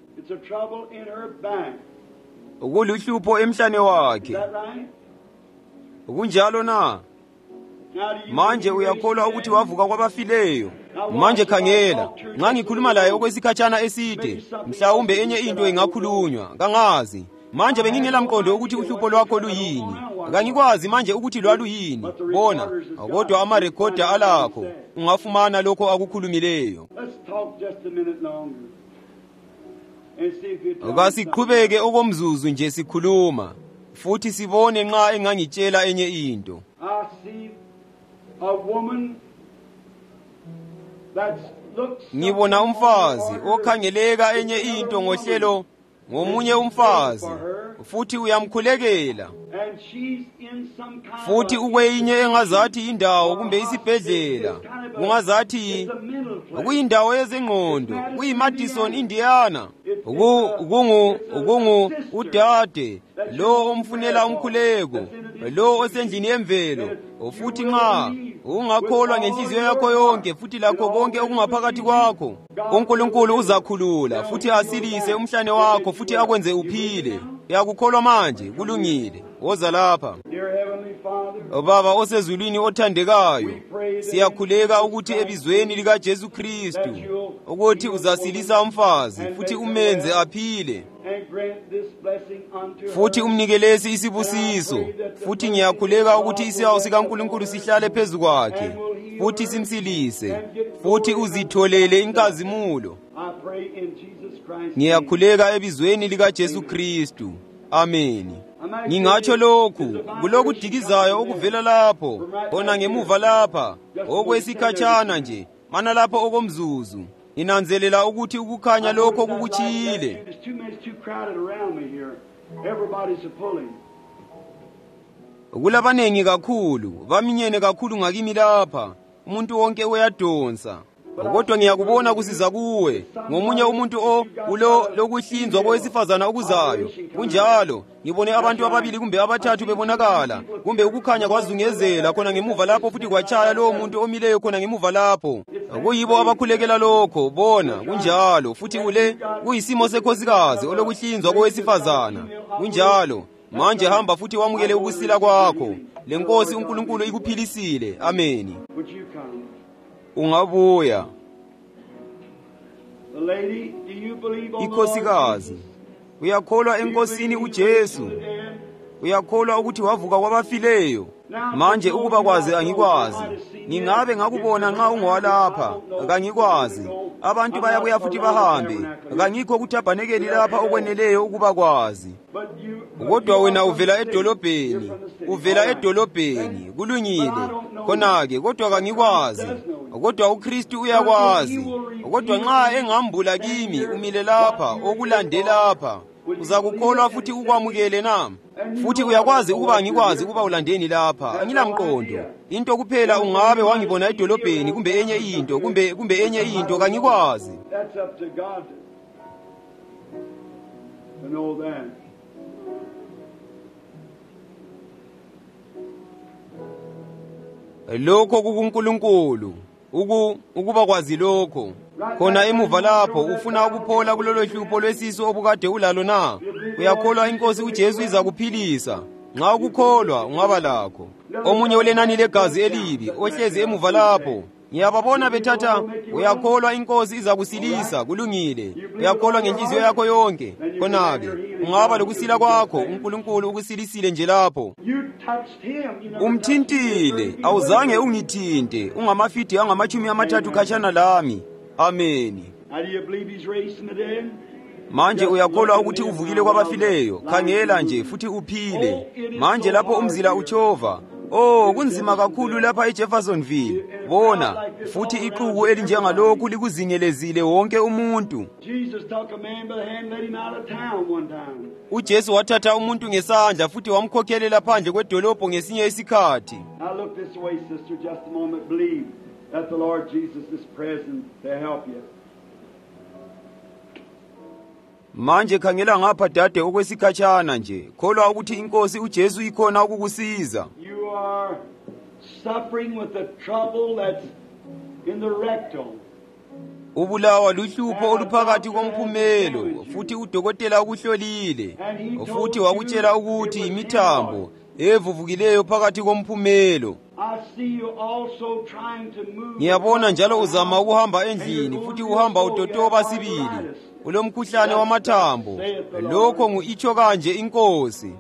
ukuluhlupho emhlane wakhe. Kunjalo na? Manje uyakholwa ukuthi wavuka kwabafileyo? Manje khangela, nxa ngikhuluma laye okwesikhatshana eside, mhlawumbe enye into ingakhulunywa, kangazi. Manje bengingela mqondo ukuthi uhlupho lwakho luyini. Kangikwazi manje ukuthi lwaluyini. Bona, kodwa amarekhoda alakho ungafumana lokho akukhulumileyo. Kasiqhubeke okomzuzu nje sikhuluma, futhi sibone nxa engangitshela enye into. Ngibona umfazi okhangeleka enye into ngohlelo ngomunye umfazi, futhi uyamkhulekela, futhi ukweyinye engazathi indawo kumbe isibhedlela, kungazathi kuyindawo yezengqondo, kuyiMadison, Indiana. Udade lo omfunela umkhuleko, lo osendlini yemvelo. Futhi nxa ungakholwa ngenhliziyo yakho yonke futhi lakho konke okungaphakathi kwakho, uNkulunkulu uzakhulula futhi asilise umhlane wakho futhi akwenze uphile. Uyakukholwa manje? Kulungile. Woza lapha. Baba osezulwini othandekayo, siyakhuleka ukuthi ebizweni lika Jesu Kristu ukuthi uzasilisa umfazi futhi umenze aphile futhi umnikelesi isibusiso, futhi ngiyakhuleka ukuthi isihawu sikaNkulunkulu sihlale phezu kwakhe futhi simsilise futhi uzitholele inkazimulo. Ngiyakhuleka ebizweni lika Jesu Kristu. Amen. Ngingatsho lokhu kulokudikizayo okuvela lapho khona ngemuva lapha okwesikhatshana nje, mana lapho okomzuzu inanzelela ukuthi ukukhanya lokho kukuchiyile. Kulabanengi kakhulu, baminyene kakhulu ngakimi lapha, umuntu wonke uyadonsa. Kodwa ngiyakubona kusiza kuwe ngomunye umuntu lokuhlinzwa kowesifazana okuzayo. Kunjalo ngibone abantu ababili kumbe abathathu bebonakala, kumbe ukukhanya kwazungezela khona ngemuva lapho futhi kwatshaya lowo muntu omileyo khona ngemuva lapho. Kuyibo abakhulekela lokho. Bona kunjalo futhi kuyisimo sekhosikazi olokuhlinzwa kowesifazana. Kunjalo manje hamba futhi wamukele ukusila kwakho. Lenkosi uNkulunkulu ikuphilisile. Amen. Ungabuya. Ikhosikazi, uyakholwa enkosini uJesu? Uyakholwa ukuthi wavuka kwabafileyo? Manje ukuba kwazi angikwazi. Ngingabe ngakubona nxa ungowalapha? Kangikwazi. Abantu bayabuya futhi bahambe. Kangikho kuthabanekeli lapha okweneleyo ukuba kwazi. Kodwa wena uvela edolobheni, kulungile. Khona-ke kodwa kangikwazi. Kodwa uKristu uyakwazi. Kodwa nxa engambula kimi umile lapha okulande lapha, uzakukholwa futhi ukwamukele na? Futhi uyakwazi ukuba angikwazi ukuba ulandeni lapha. Angilamqondo. Into kuphela ungabe wangibona edolobheni kumbe enye into, kumbe enye into, kangikwazi. That's up to God to know that. Lokho kuNkulunkulu ukuba kwazi lokho. Khona emuva lapho ufuna ukuphola kulolo hlupho lwesisu obukade ulalo na? Uyakholwa inkosi uJesu izakuphilisa. Nxa ukukholwa ungaba lakho. Omunye olenani legazi elibi ohlezi emuva lapho, ngiyababona bethatha. Uyakholwa inkosi izakusilisa, kulungile. Uyakholwa ngenhliziyo yakho yonke, khona-ke ungaba lokusila kwakho. uNkulunkulu ukusilisile nje lapho. Umthintile, awuzange ungithinte. Ungamafidi angama-30 khatshana lami. Amen. Manje uyakholwa ukuthi uvukile kwabafileyo? Khangela nje futhi uphile. Manje lapho umzila utshova. Kunzima kakhulu lapha eJeffersonville. Bona futhi ixuku elinjengalokhu likuzingelezile wonke umuntu. uJesu wathatha umuntu ngesandla futhi wamkhokhelela phandle kwedolobho ngesinye isikhathi. Manje khangela ngapha dade okwesikhatshana nje. Kholwa ukuthi inkosi uJesu ikhona ukukusiza. You are suffering with the trouble that's in the rectum. Ubulawa luhlupho oluphakathi komphumelo, futhi udokotela ukuhlolile, futhi wakutshela ukuthi imithambo evuvukileyo phakathi komphumelo. Ngiyabona njalo uzama ukuhamba endlini futhi uhamba utotoba sibili. Ulomkhuhlane wamathambo. Lokho ngu-itsho kanje inkosi.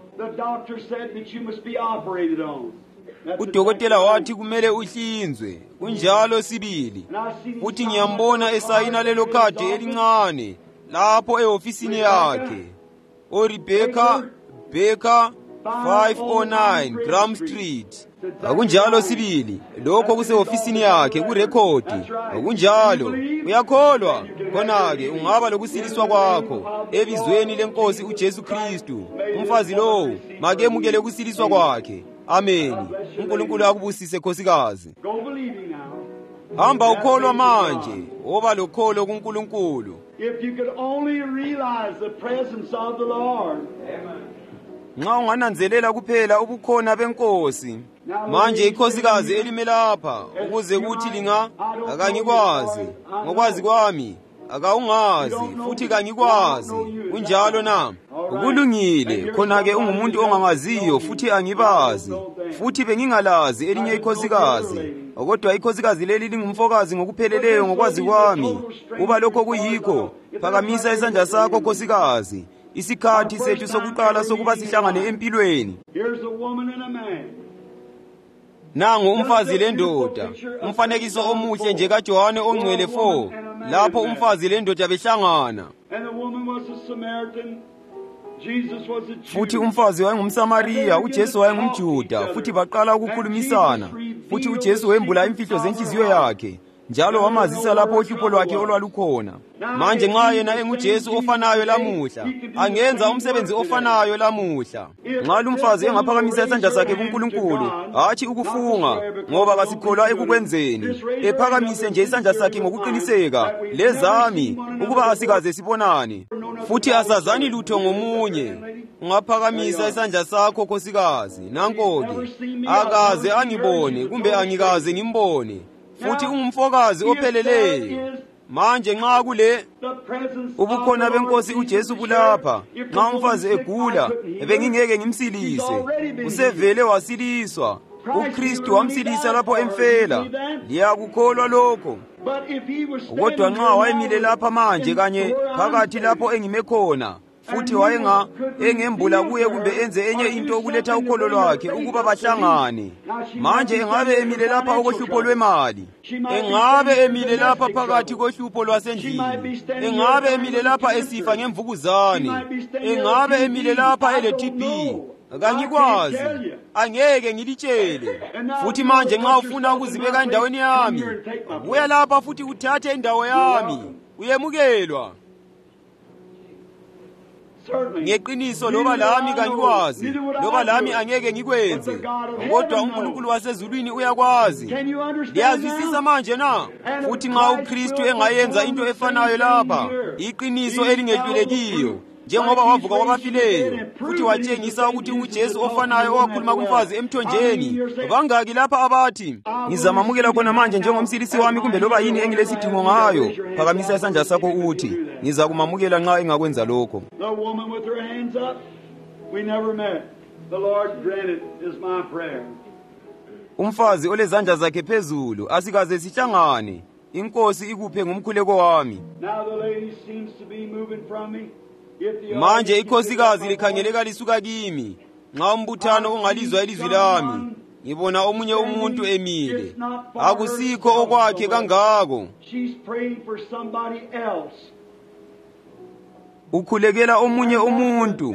Udokotela wathi kumele uhlinzwe. Kunjalo sibili. Futhi ngiyambona esayina lelo khadi elincane lapho ehofisini yakhe. Rebecca Baker 509 Graham Street. Akunjalo sibili. Lokho kusehofisini yakhe kurekhodi. Akunjalo. Uyakholwa? Khona-ke ungaba lokusiliswa kwakho ebizweni lenkosi uJesu Kristu. Umfazi lowo makemukele ukusiliswa kwakhe. Amen. uNkulunkulu akubusise khosikazi. Hamba ukholwa manje, oba lokholo kuNkulunkulu. If you could only realize the presence of the Lord. Amen. Nxa ungananzelela kuphela ubukhona benkosi. Manje ikhosikazi elime lapha ukuze kuthi akangikwazi. Ngokwazi kwami akawungazi futhi kangikwazi. Kunjalo na? Kulungile. Khona-ke ungumuntu ongangaziyo futhi angibazi. futhi bengingalazi elinye ikhosikazi, kodwa ikhosikazi leli lingumfokazi ngokupheleleyo ngokwazi kwami. Uba lokho kuyikho, phakamisa isandla sakho khosikazi. Isikhathi sethu sokuqala sokuba sihlangane empilweni. Nangu umfazi lendoda, umfanekiso omuhle nje kaJohane ongcwele 4, lapho umfazi lendoda behlangana. Futhi umfazi wayengumSamariya, uJesu wayengumJuda, futhi baqala ukukhulumisana. Futhi uJesu wembula imfihlo zenhliziyo yakhe, njalo wamazisa lapho uhlupho lwakhe olwalukhona. Manje nxa yena enguJesu ofanayo lamuhla, angenza umsebenzi ofanayo lamuhla. Nxa lumfazi engaphakamisa isandla sakhe kuNkulunkulu, hatshi ukufunga, ngoba kasikholwa ekukwenzeni, ephakamise nje isandla sakhe ngokuqiniseka, lezami ukuba asikaze sibonane, futhi asazani lutho ngomunye. Ungaphakamisa isandla sakho khosikazi. Nanko-ke, akaze angibone kumbe angikaze ngimbone, futhi ungumfokazi opheleleyo. Manje nxa kule ubukhona benkosi uJesu kulapha, nxa umfazi egula, bengingeke ngimsilise. Usevele wasiliswa. uKristu wamsilisa lapho emfela. Liyakukholwa lokho? Kodwa nxa wayemile lapha manje kanye phakathi lapho engime khona, futhi engembula kuye kumbe enze enye into ukuletha ukholo lwakhe ukuba bahlangane, manje engabe emile lapha okohlupho lwemali, engabe emile lapha phakathi kohlupho lwasendlini, engabe emile lapha esifa ngemvukuzane, engabe emile lapha ele-TB, kangikwazi, angeke ngilitshele. Futhi manje nxa ufuna ukuzibeka endaweni yami, buya lapha futhi uthathe indawo yami, uyemukelwa. Ngeqiniso loba lami kangikwazi, loba lami angeke ngikwenze, kodwa uNkulunkulu wasezulwini uyakwazi. Liyazwisisa manje na? Futhi nxa uKristu engayenza into efanayo lapha, iqiniso elingehlelekiyo, njengoba wavuka kwabafileyo, futhi watshengisa ukuthi uJesu ofanayo owakhuluma kumfazi emthonjeni, bangaki lapha abathi, ngizamamukela khona manje njengomsilisi wami kumbe loba yini engilesidingo ngayo? Phakamisa isandla sakho uthi, ngizakumamukela nxa engakwenza lokho. Umfazi olezandla zakhe phezulu, asikaze sihlangane, inkosi ikuphe ngumkhuleko wami. Manje ikhosikazi likhangeleka lisuka kimi. Nxa umbuthano ungalizwa ilizwi lami, ngibona omunye umuntu emile, akusikho okwakhe kangako. Ukhulekela omunye umuntu,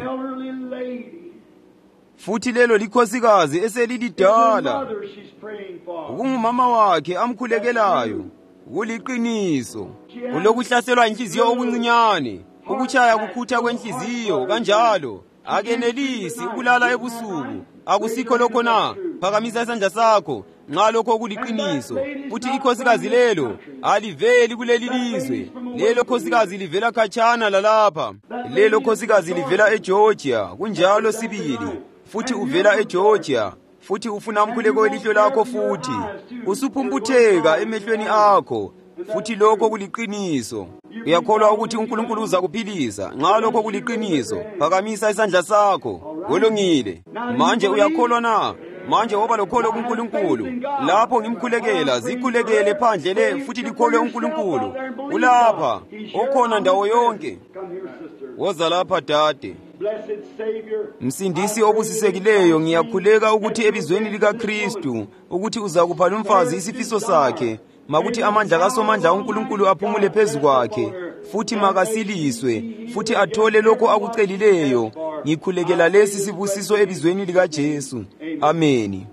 futhi lelo likhosikazi eselilidala, ungumama wakhe amkhulekelayo. Kuliqiniso, ulokuhlaselwa inhliziyo okuncinyane, ukutshaya kukhutha kwenhliziyo kanjalo, akenelisi ukulala ebusuku. Akusikho lokho na? Phakamisa isandla sakho nxa lokho kuliqiniso. Futhi ikhosikazi lelo aliveli kuleli lizwe, lelo khosikazi livela khatshana lalapha, lelo khosikazi livela eGeorgia, kunjalo sibili, futhi uvela eGeorgia, futhi ufuna umkhuleko welihlo lakho, futhi usuphumputheka emehlweni akho, futhi lokho kuliqiniso. Uyakholwa ukuthi uNkulunkulu uza kuphilisa? Nxa lokho kuliqiniso, phakamisa isandla sakho. Kulungile. Manje uyakholwa na? Manje woba lokholo kuNkulunkulu. Lapho ngimkhulekela, zikhulekele phandle le futhi likholwe uNkulunkulu. Ulapha, okhona ndawo yonke. Woza lapha dade. Msindisi obusisekileyo, ngiyakhuleka ukuthi ebizweni likaKristu, ukuthi uzakupha lumfazi isifiso sakhe, makuthi amandla kaSomandla uNkulunkulu aphumule phezu kwakhe, futhi makasiliswe, futhi athole lokho akucelileyo. Ngikhulekela lesi sibusiso ebizweni likaJesu. Ameni.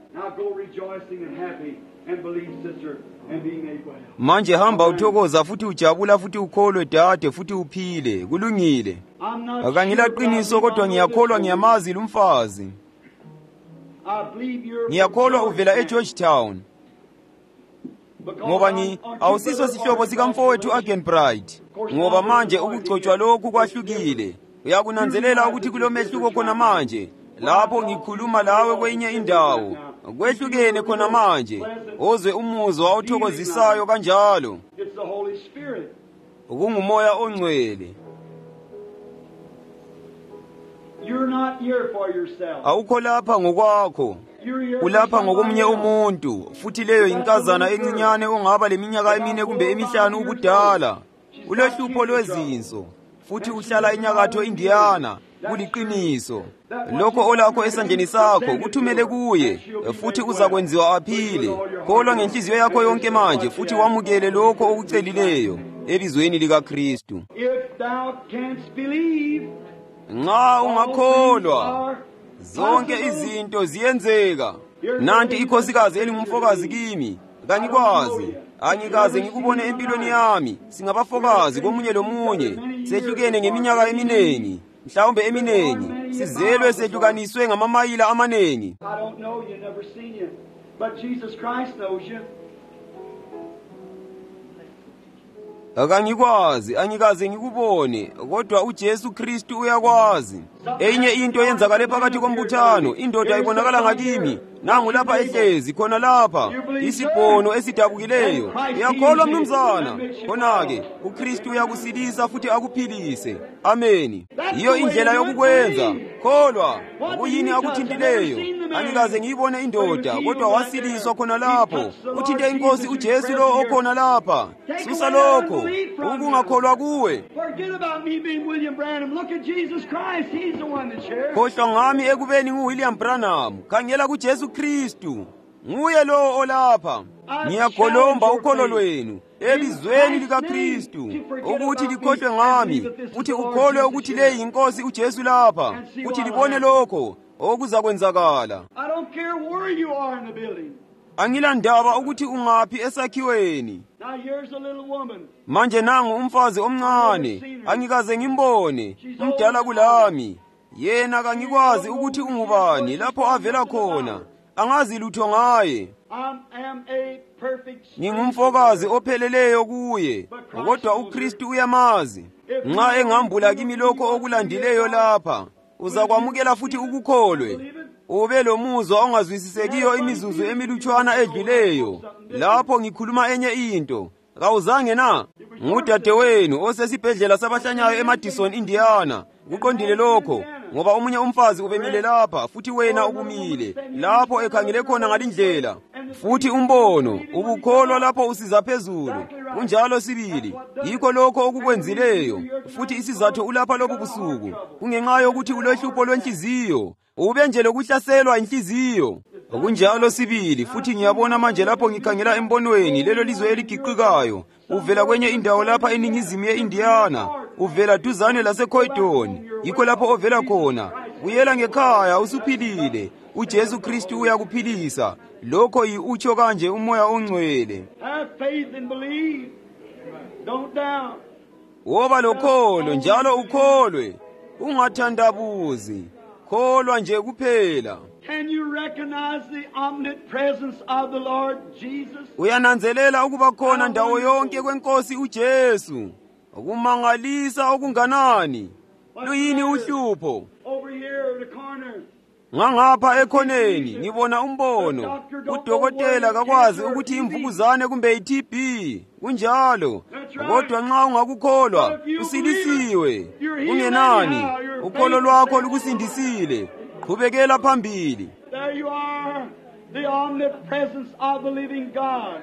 Manje hamba uthokoza futhi ujabula futhi ukholwe dade futhi uphile. Kulungile. Akangilaqiniso kodwa ngiyakholwa ngiyamazi lumfazi. Ngiyakholwa uvela eGeorgetown. Ngoba awusiso sihlobo sikamfowethu Agenbright. Ngoba manje ukugcotshwa lokhu kwahlukile. Uyakunanzelela ukuthi kulomehluko khona manje. Lapho ngikhuluma lawe kwenye indawo, kwehlukene khona manje. Ozwe umuzwa othokozisayo kanjalo. Kungumoya ongcwele. Awukho lapha ngokwakho. ulapha ngokomunye umuntu, futhi leyo inkazana encinyane ongaba leminyaka 4 kumbe 5 ubudala. Ulohlupho lwezinso, futhi uhlala enyakatho Indiana. Kuliqiniso. Lokho olakho esandleni sakho kuthumele kuye, futhi uzakwenziwa aphile. Kholwa ngenhliziyo yakho yonke manje, futhi wamukele lokho okucelileyo elizweni likaKristu. Nxa ungakholwa, zonke izinto ziyenzeka. Nanti ikhosikazi elingumfokazi kimi, kangikwazi. Angikaze ngikubone empilweni yami. Singabafokazi komunye lomunye, sehlukene ngeminyaka eminingi, mhlawumbe eminingi, sizelwe sehlukaniswe ngamamayila amaningi. I don't know you, never seen you, but Jesus Christ knows you. Angikaze ngikubone, kodwa uJesu Kristu uyakwazi. Enye into yenzakale phakathi kombuthano, indoda ibonakala ngakimi. Nangu lapha ehlezi khona lapha, isibhono esidabukileyo. Uyakholwa mnumzana? Khona-ke uKristu uyakusilisa futhi akuphilise. Ameni. Iyo indlela yokukwenza. Kholwa, kuyini akuthintileyo? Angikaze ngiyibone indoda, kodwa wasiliswa khona lapho. Uthinte iNkosi uJesu lo okhona lapha. Susa lokho, ukungakholwa kuwe. Forget about me being William Branham. Look at Jesus Christ. He's the one that shares. Khohlwa ngami ekubeni nguWilliam Branham. Khangela kuJesu Kristu. Nguye lo olapha. Ngiyagolomba ukholo lwenu elizweni likaKristu ukuthi likhohlwe ngami, futhi ukholwe ukuthi le yiNkosi uJesu lapha, futhi libone lokho okuzakwenzakala. I don't care where you are in the building. Angilandaba ukuthi ungaphi esakhiweni. Now here's a little woman. Manje nangu umfazi omncane, angikaze ngimbone, umdala kulami. Yena kangikwazi ukuthi ungubani lapho avela khona. Angazi lutho ngaye. I am a perfect. Ngingumfokazi opheleleyo kuye, kodwa uKristu uyamazi. Nxa engambula kimi lokho okulandileyo lapha, uzakwamukela futhi ukukholwe. Ube lomuzwa ongazwisisekiyo imizuzu emilutshwana edluleyo. Lapho ngikhuluma enye into, kawuzange na? Ngudadewenu osesibhedlela sabahlanyayo eMadison, Indiana. Kuqondile lokho, ngoba omunye umfazi ubemile lapha, futhi wena ubumile lapho ekhangele khona ngalindlela. Futhi umbono, ubukholwa lapho usiza phezulu. Kunjalo sibili, yikho lokho okukwenzileyo. Futhi isizathu ulapha lobu busuku, kungenxa yokuthi ulohlupho lwenhliziyo. Ube nje lokuhlaselwa inhliziyo. Kunjalo sibili, futhi ngiyabona manje lapho ngikhangela embonweni lelo lizwe eligiqikayo. Uvela kwenye indawo lapha eningizimu yeIndiana, uvela duzane laseCoydon. Yikho lapho ovela khona. Uyela ngekhaya usuphilile. uJesu Kristu uyakuphilisa. Lokho yiutsho kanje umoya ongcwele. Have faith and believe. Don't doubt. Woba lokholo njalo ukholwe. Ungathandabuzi. Kholwa nje kuphela. Can you recognize the omnipresent presence of the Lord Jesus? Uyananzelela ukuba khona ndawo yonke kweNkosi uJesu. Ukumangalisa okunganani. Luyini uhlupho? Over here in the corner. Ngangapha ekhoneni ngibona umbono. Udokotela kakwazi ukuthi imvukuzane kumbe iTB. Kunjalo. Kodwa nxa ungakukholwa usilisiwe. Kungenani? Ukholo lwakho lukusindisile. Qhubekela phambili. There you are. The omnipresence of the living God.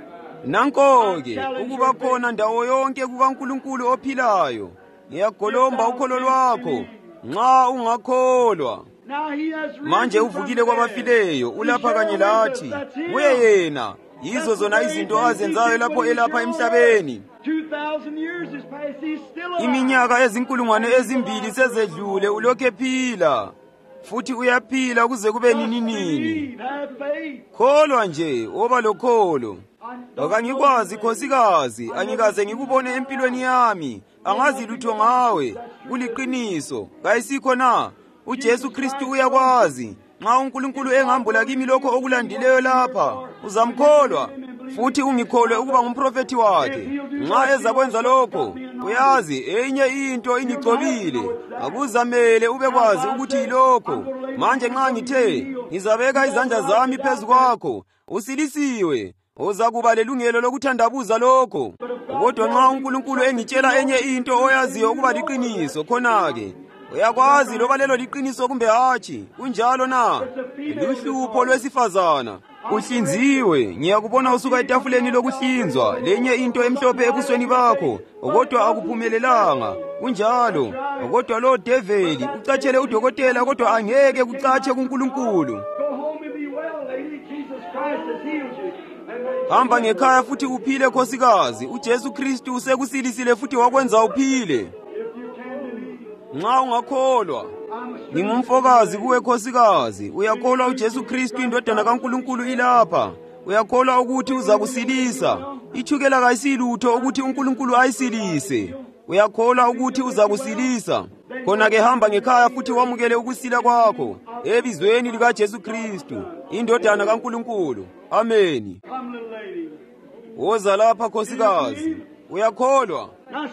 Nanko-ke ukuba khona ndawo yonke kukaNkulunkulu ophilayo. Ngiyagolomba ukholo lwakho nxa ungakholwa. Manje uvukile kwabafileyo, ulapha kanye lathi. Kuye yena, yizo zona izinto azenzayo lapho elapha emhlabeni. Iminyaka ezinkulungwane ezimbili sezedlule ulokhu ephila. Futhi uyaphila kuze kube nini. Kholwa nje, woba lokholo. Akangikwazi khosikazi, angikaze ngikubone empilweni yami. Angazi lutho ngawe, kuliqiniso. Kayisikho na? uJesu Kristu uyakwazi. Nxa uNkulunkulu engambula kimi lokho okulandileyo lapha, uzamkholwa. Futhi ungikholwe ukuba ngumprofeti wakhe. Nxa ezakwenza lokho, uyazi enye into ingigcobile. Akuzamele ubekwazi ukuthi yilokho. Manje nxa ngithe ngizabeka izandla zami phezu kwakho, usilisiwe. Uzakuba lelungelo lokuthandabuza lokho. Kodwa nxa uNkulunkulu engitshela enye into oyaziyo ukuba liqiniso, khona-ke Uyakwazi loba lelo liqiniso kumbe hatshi, kunjalo na? Luhlupho lwesifazana. Uhlinziwe, ngiyakubona usuka etafuleni lokuhlinzwa, lenye into emhlophe ebusweni bakho, kodwa akuphumelelanga. Kunjalo, kodwa lo develi ucatshele udokotela kodwa angeke kucatshe kuNkulunkulu. Hamba ngekhaya futhi uphile nkosikazi, uJesu Kristu usekusilisile futhi wakwenza uphile. Nxa ungakholwa, ngingumfokazi kuwe nkosikazi, uyakholwa uJesu Kristu indodana kaNkulunkulu ilapha, uyakholwa ukuthi uza kusilisa. Ithukela kayisilutho ukuthi uNkulunkulu ayisilise. Uyakholwa ukuthi uza kusilisa. Khona ke hamba ngekhaya futhi wamukele ukusila kwakho ebizweni lika Jesu Kristu, indodana kaNkulunkulu. Amen. Woza lapha nkosikazi, uyakholwa?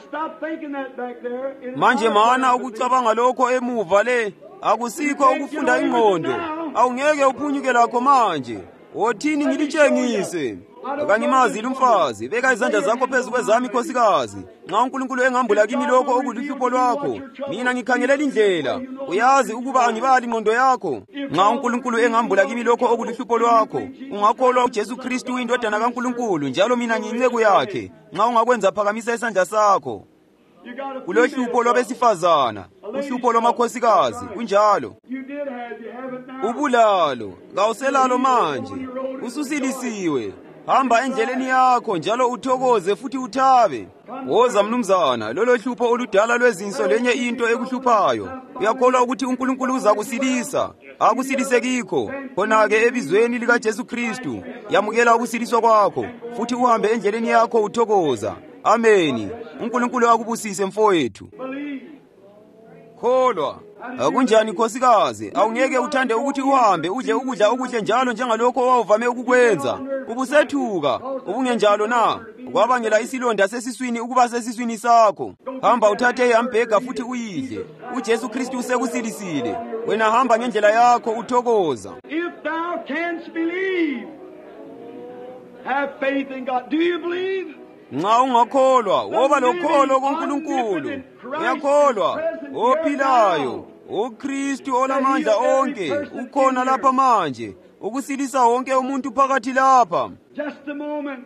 Manje mana ukucabanga lokho emuva le, akusikho ukufunda ingqondo, awungeke uphunyuke lakho manje. Wothini ngilitshengise? Akangimazi lumfazi, beka izandla zakho phezu kwezami nkosikazi. Nxa uNkulunkulu engambula kimi lokho okuluhlupho lwakho, mina ngikhangelela indlela. Uyazi ukuba angibali ingqondo yakho. Nxa uNkulunkulu engambula kimi lokho okuluhlupho lwakho, ungakholwa uJesu Kristu indodana kaNkulunkulu, njalo mina ngiyinceku yakhe. Nxa ungakwenza phakamisa isandla sakho. Kulohlupho lwabesifazana, uhlupho lwamakhosikazi, kunjalo. Ubulalo, kawuselalo manje, ususilisiwe. Hamba endleleni yakho njalo uthokoze futhi uthabe. Woza mnumzana, lolo hlupho oludala lwezinso lenye into ekuhluphayo. Uyakholwa ukuthi uNkulunkulu uza kusilisa? Akusilisekikho. Khona-ke ebizweni lika Jesu Kristu, yamukela ukusiliswa kwakho, futhi uhambe endleleni yakho uthokoza. Amen. uNkulunkulu akubusise mfowethu. Kholwa. Akunjani nkosikazi, awungeke uthande ukuthi uhambe udle ukudla okuhle njalo njengalokho owavame ukukwenza. Ubusethuka, ubungenjalo na? Kwabangela isilonda sesiswini ukuba sesiswini sakho. Hamba uthathe ihambhega futhi uyidle. uJesu Kristu usekusilisile. Wena hamba ngendlela yakho uthokoza. If thou canst believe, have faith in God. Do you believe? Nxa ungakholwa, woba lokholo kuNkulunkulu. Uyakholwa, ophilayo, uKristu olamandla onke, ukhona lapha manje, ukusilisa wonke umuntu phakathi lapha. Just a moment.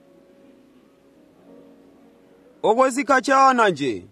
Okwesikhatshana nje.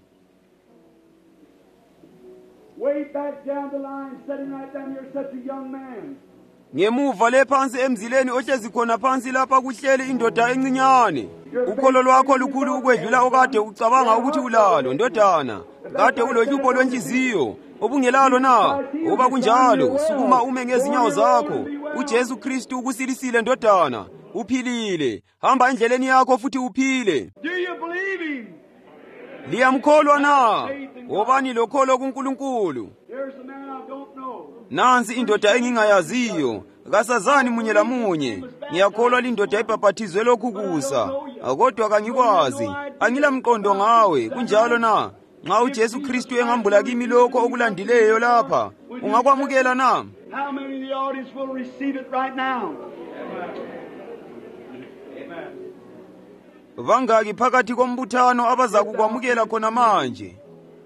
Way back down the line, sitting right down here, such a young man. Ngemuva lephansi emzileni ohlezi khona phansi lapha kuhleli indoda encinyane. Ukholo lwakho lukhulu ukwedlula okade ucabanga ukuthi ulalo, ndodana. Kade ulohlupho lwenhliziyo, obungelalo na? Oba kunjalo, sukuma ume ngezinyawo zakho. uJesu Kristu ukusilisile ndodana, uphilile. Hamba endleleni yakho futhi uphile. Do you believe him? Liyamkholwa na? Wobani lokholo kuNkulunkulu? There's a man I don't know. Nansi indoda engingayaziyo, kasazani munye lamunye. Ngiyakholwa lindoda ibhaphathizwe lokhu kusa, kodwa kangikwazi, angilamqondo ngawe, kunjalo na? Nxa uJesu Kristu engambula kimi lokho okulandileyo lapha, ungakwamukela na? How many in the audience will receive it right now? Vangaki phakathi kombuthano abaza kukwamukela khona manje?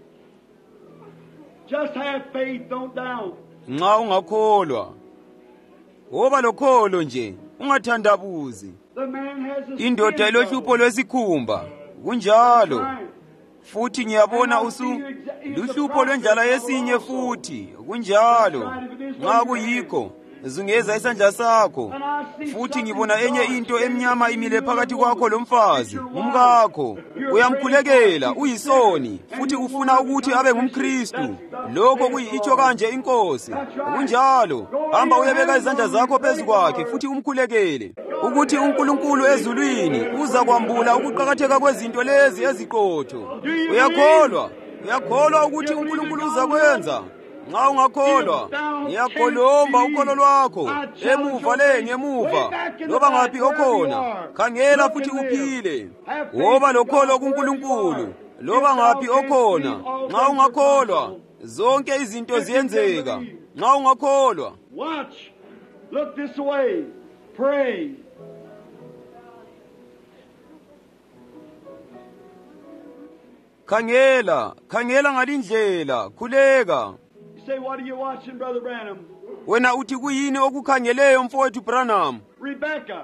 Just have faith, don't doubt. Nxa ungakholwa, woba lokholo nje, ungathandabuzi. The man has a Indoda ilohlupho lwesikhumba, kunjalo. Futhi ngiyabona luhlupho lwendlala yesinye futhi, kunjalo. Nxa kuyikho, zungeza isandla sakho. Futhi ngibona enye into emnyama imile phakathi kwakho lomfazi, umkakho. Uyamkhulekela, uyisoni, futhi ufuna ukuthi abe ngumKristu. Lokho kuyitsho kanje inkosi. Kunjalo, hamba uyebeka izandla zakho phezu kwakhe futhi umkhulekele. Ukuthi uNkulunkulu ezulwini uza kwambula ukuqhakatheka kwezinto lezi eziqotho. Uyakholwa? Uyakholwa ukuthi uNkulunkulu uza kwenza? Nxa ungakholwa, ngiyagolomba ukholo lwakho, emuva le ngemuva, loba ngaphi okhona, khangela futhi uphile. Woba lokholo kuNkulunkulu, loba ngaphi okhona. Nxa ungakholwa, zonke izinto ziyenzeka. Nxa ungakholwa. Watch. Look this way. Pray. khangela ngalindlela, khuleka. You say, what are you watching, Brother Branham? Wena uthi kuyini okukhangeleyo mfowethu Branham? Rebecca,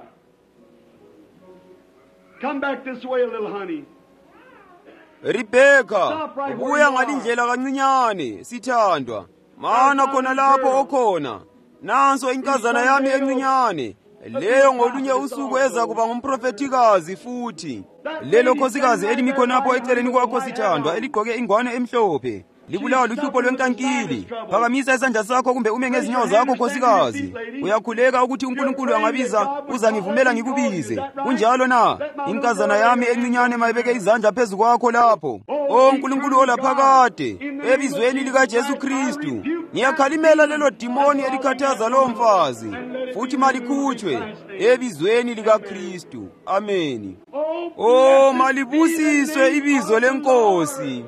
come back this way a little, honey. Rebecca, ubuya ngalindlela kancinyane, sithandwa. Mana khona lapho okhona. Nanso inkazana yami encinyane. Leyo ngolunye usuku eza kuba ngumprofetikazi futhi. Lelo khosikazi elimi khonapho eceleni kwakho sithandwa eligqoke ingwane emhlophe. Libulawa luhlupho lwenkankili. Phakamisa isandla sakho kumbe ume ngezinyawo zakho khosikazi. Uyakhuleka ukuthi uNkulunkulu angabiza uzangivumela ngikubize. Kunjalo na? Inkazana yami encinyane mayibeke izandla phezu kwakho lapho. Oh Nkulunkulu olaphakade, ebizweni lika Jesu Kristu, ngiyakhalimela lelo dimoni elikhathaza lo mfazi. Futhi malikhutshwe ebizweni lika Kristu. Amen. Oh malibusiswe ibizo lenkosi.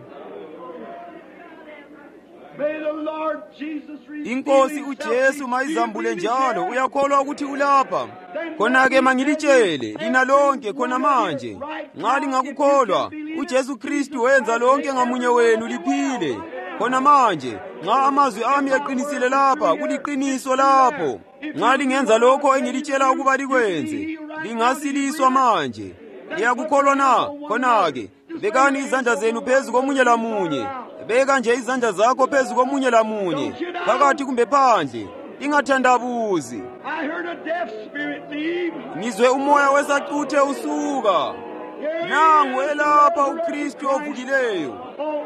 Inkosi uJesu mayizambule njalo. Uyakholwa ukuthi ulapha? Khona-ke mangilitshele lina lonke khona manje. Nxa lingakukholwa, uJesu Kristu wenza lonke ngamunye wenu liphile. Khona manje, nxa amazwi ami eqinisile lapha, kuliqiniso lapho. Nxa lingenza lokho engilitshela ukuba likwenze, lingasiliswa manje. Liyakukholwa na? Khona-ke, bekani izandla zenu phezu komunye lamunye. Beka nje izandla zakho phezu komunye lamunye, phakathi kumbe phandle. Ingathandabuzi. Ngizwe umoya wesacuthe usuka. Nangu elapha uKristu ovukileyo.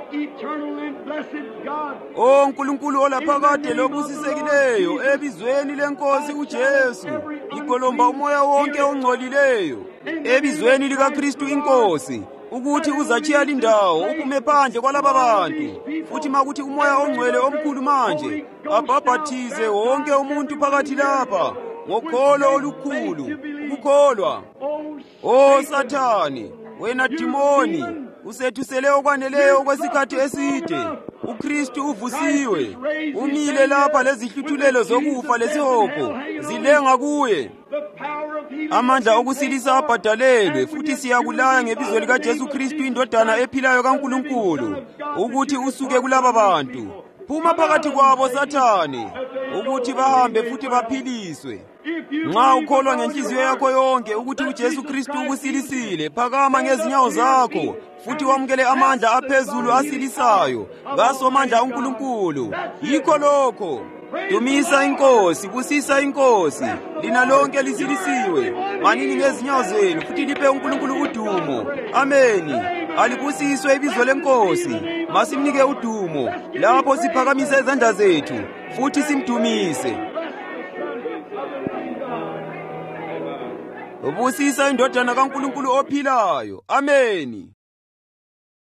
Oh Nkulunkulu olaphakade lobusisekileyo, ebizweni lenkosi uJesu, ngigolomba umoya wonke ongcolileyo. Ebizweni likaKristu inkosi, ukuthi uzatshiya lindawo uphume phandle kwalaba bantu. Futhi makuthi umoya ongcwele omkhulu manje abhabhathize wonke umuntu phakathi lapha ngokholo olukhulu, ukukholwa. Oh Sathani, wena dimoni, usethusele okwaneleyo okwesikhathi eside. uKristu uvusiwe, umile lapha lezihluthulelo zokufa lesihopho zilenga kuye. Amandla okusilisa abhadalelwe, futhi siyakulaya ngebizo lika Jesu Kristu indodana ephilayo kaNkulunkulu, ukuthi usuke kulaba bantu. Phuma phakathi kwabo Sathane, ukuthi bahambe futhi baphiliswe. Nxa ukholwa ngenhliziyo yakho yonke ukuthi uJesu Kristu ukusilisile, phakama ngezinyawo zakho futhi wamukele amandla aphezulu asilisayo ngaSomandla uNkulunkulu. Yikho lokho. Dumisa inkosi, busisa inkosi, lina lonke lisilisiwe. Manini ngezinyawo zenu futhi liphe uNkulunkulu udumo. Ameni. Alibusiswe ibizo lenkosi. Masimnike udumo lapho siphakamisa izandla zethu futhi simdumise. Ubusisa indodana kaNkulunkulu ophilayo. Ameni.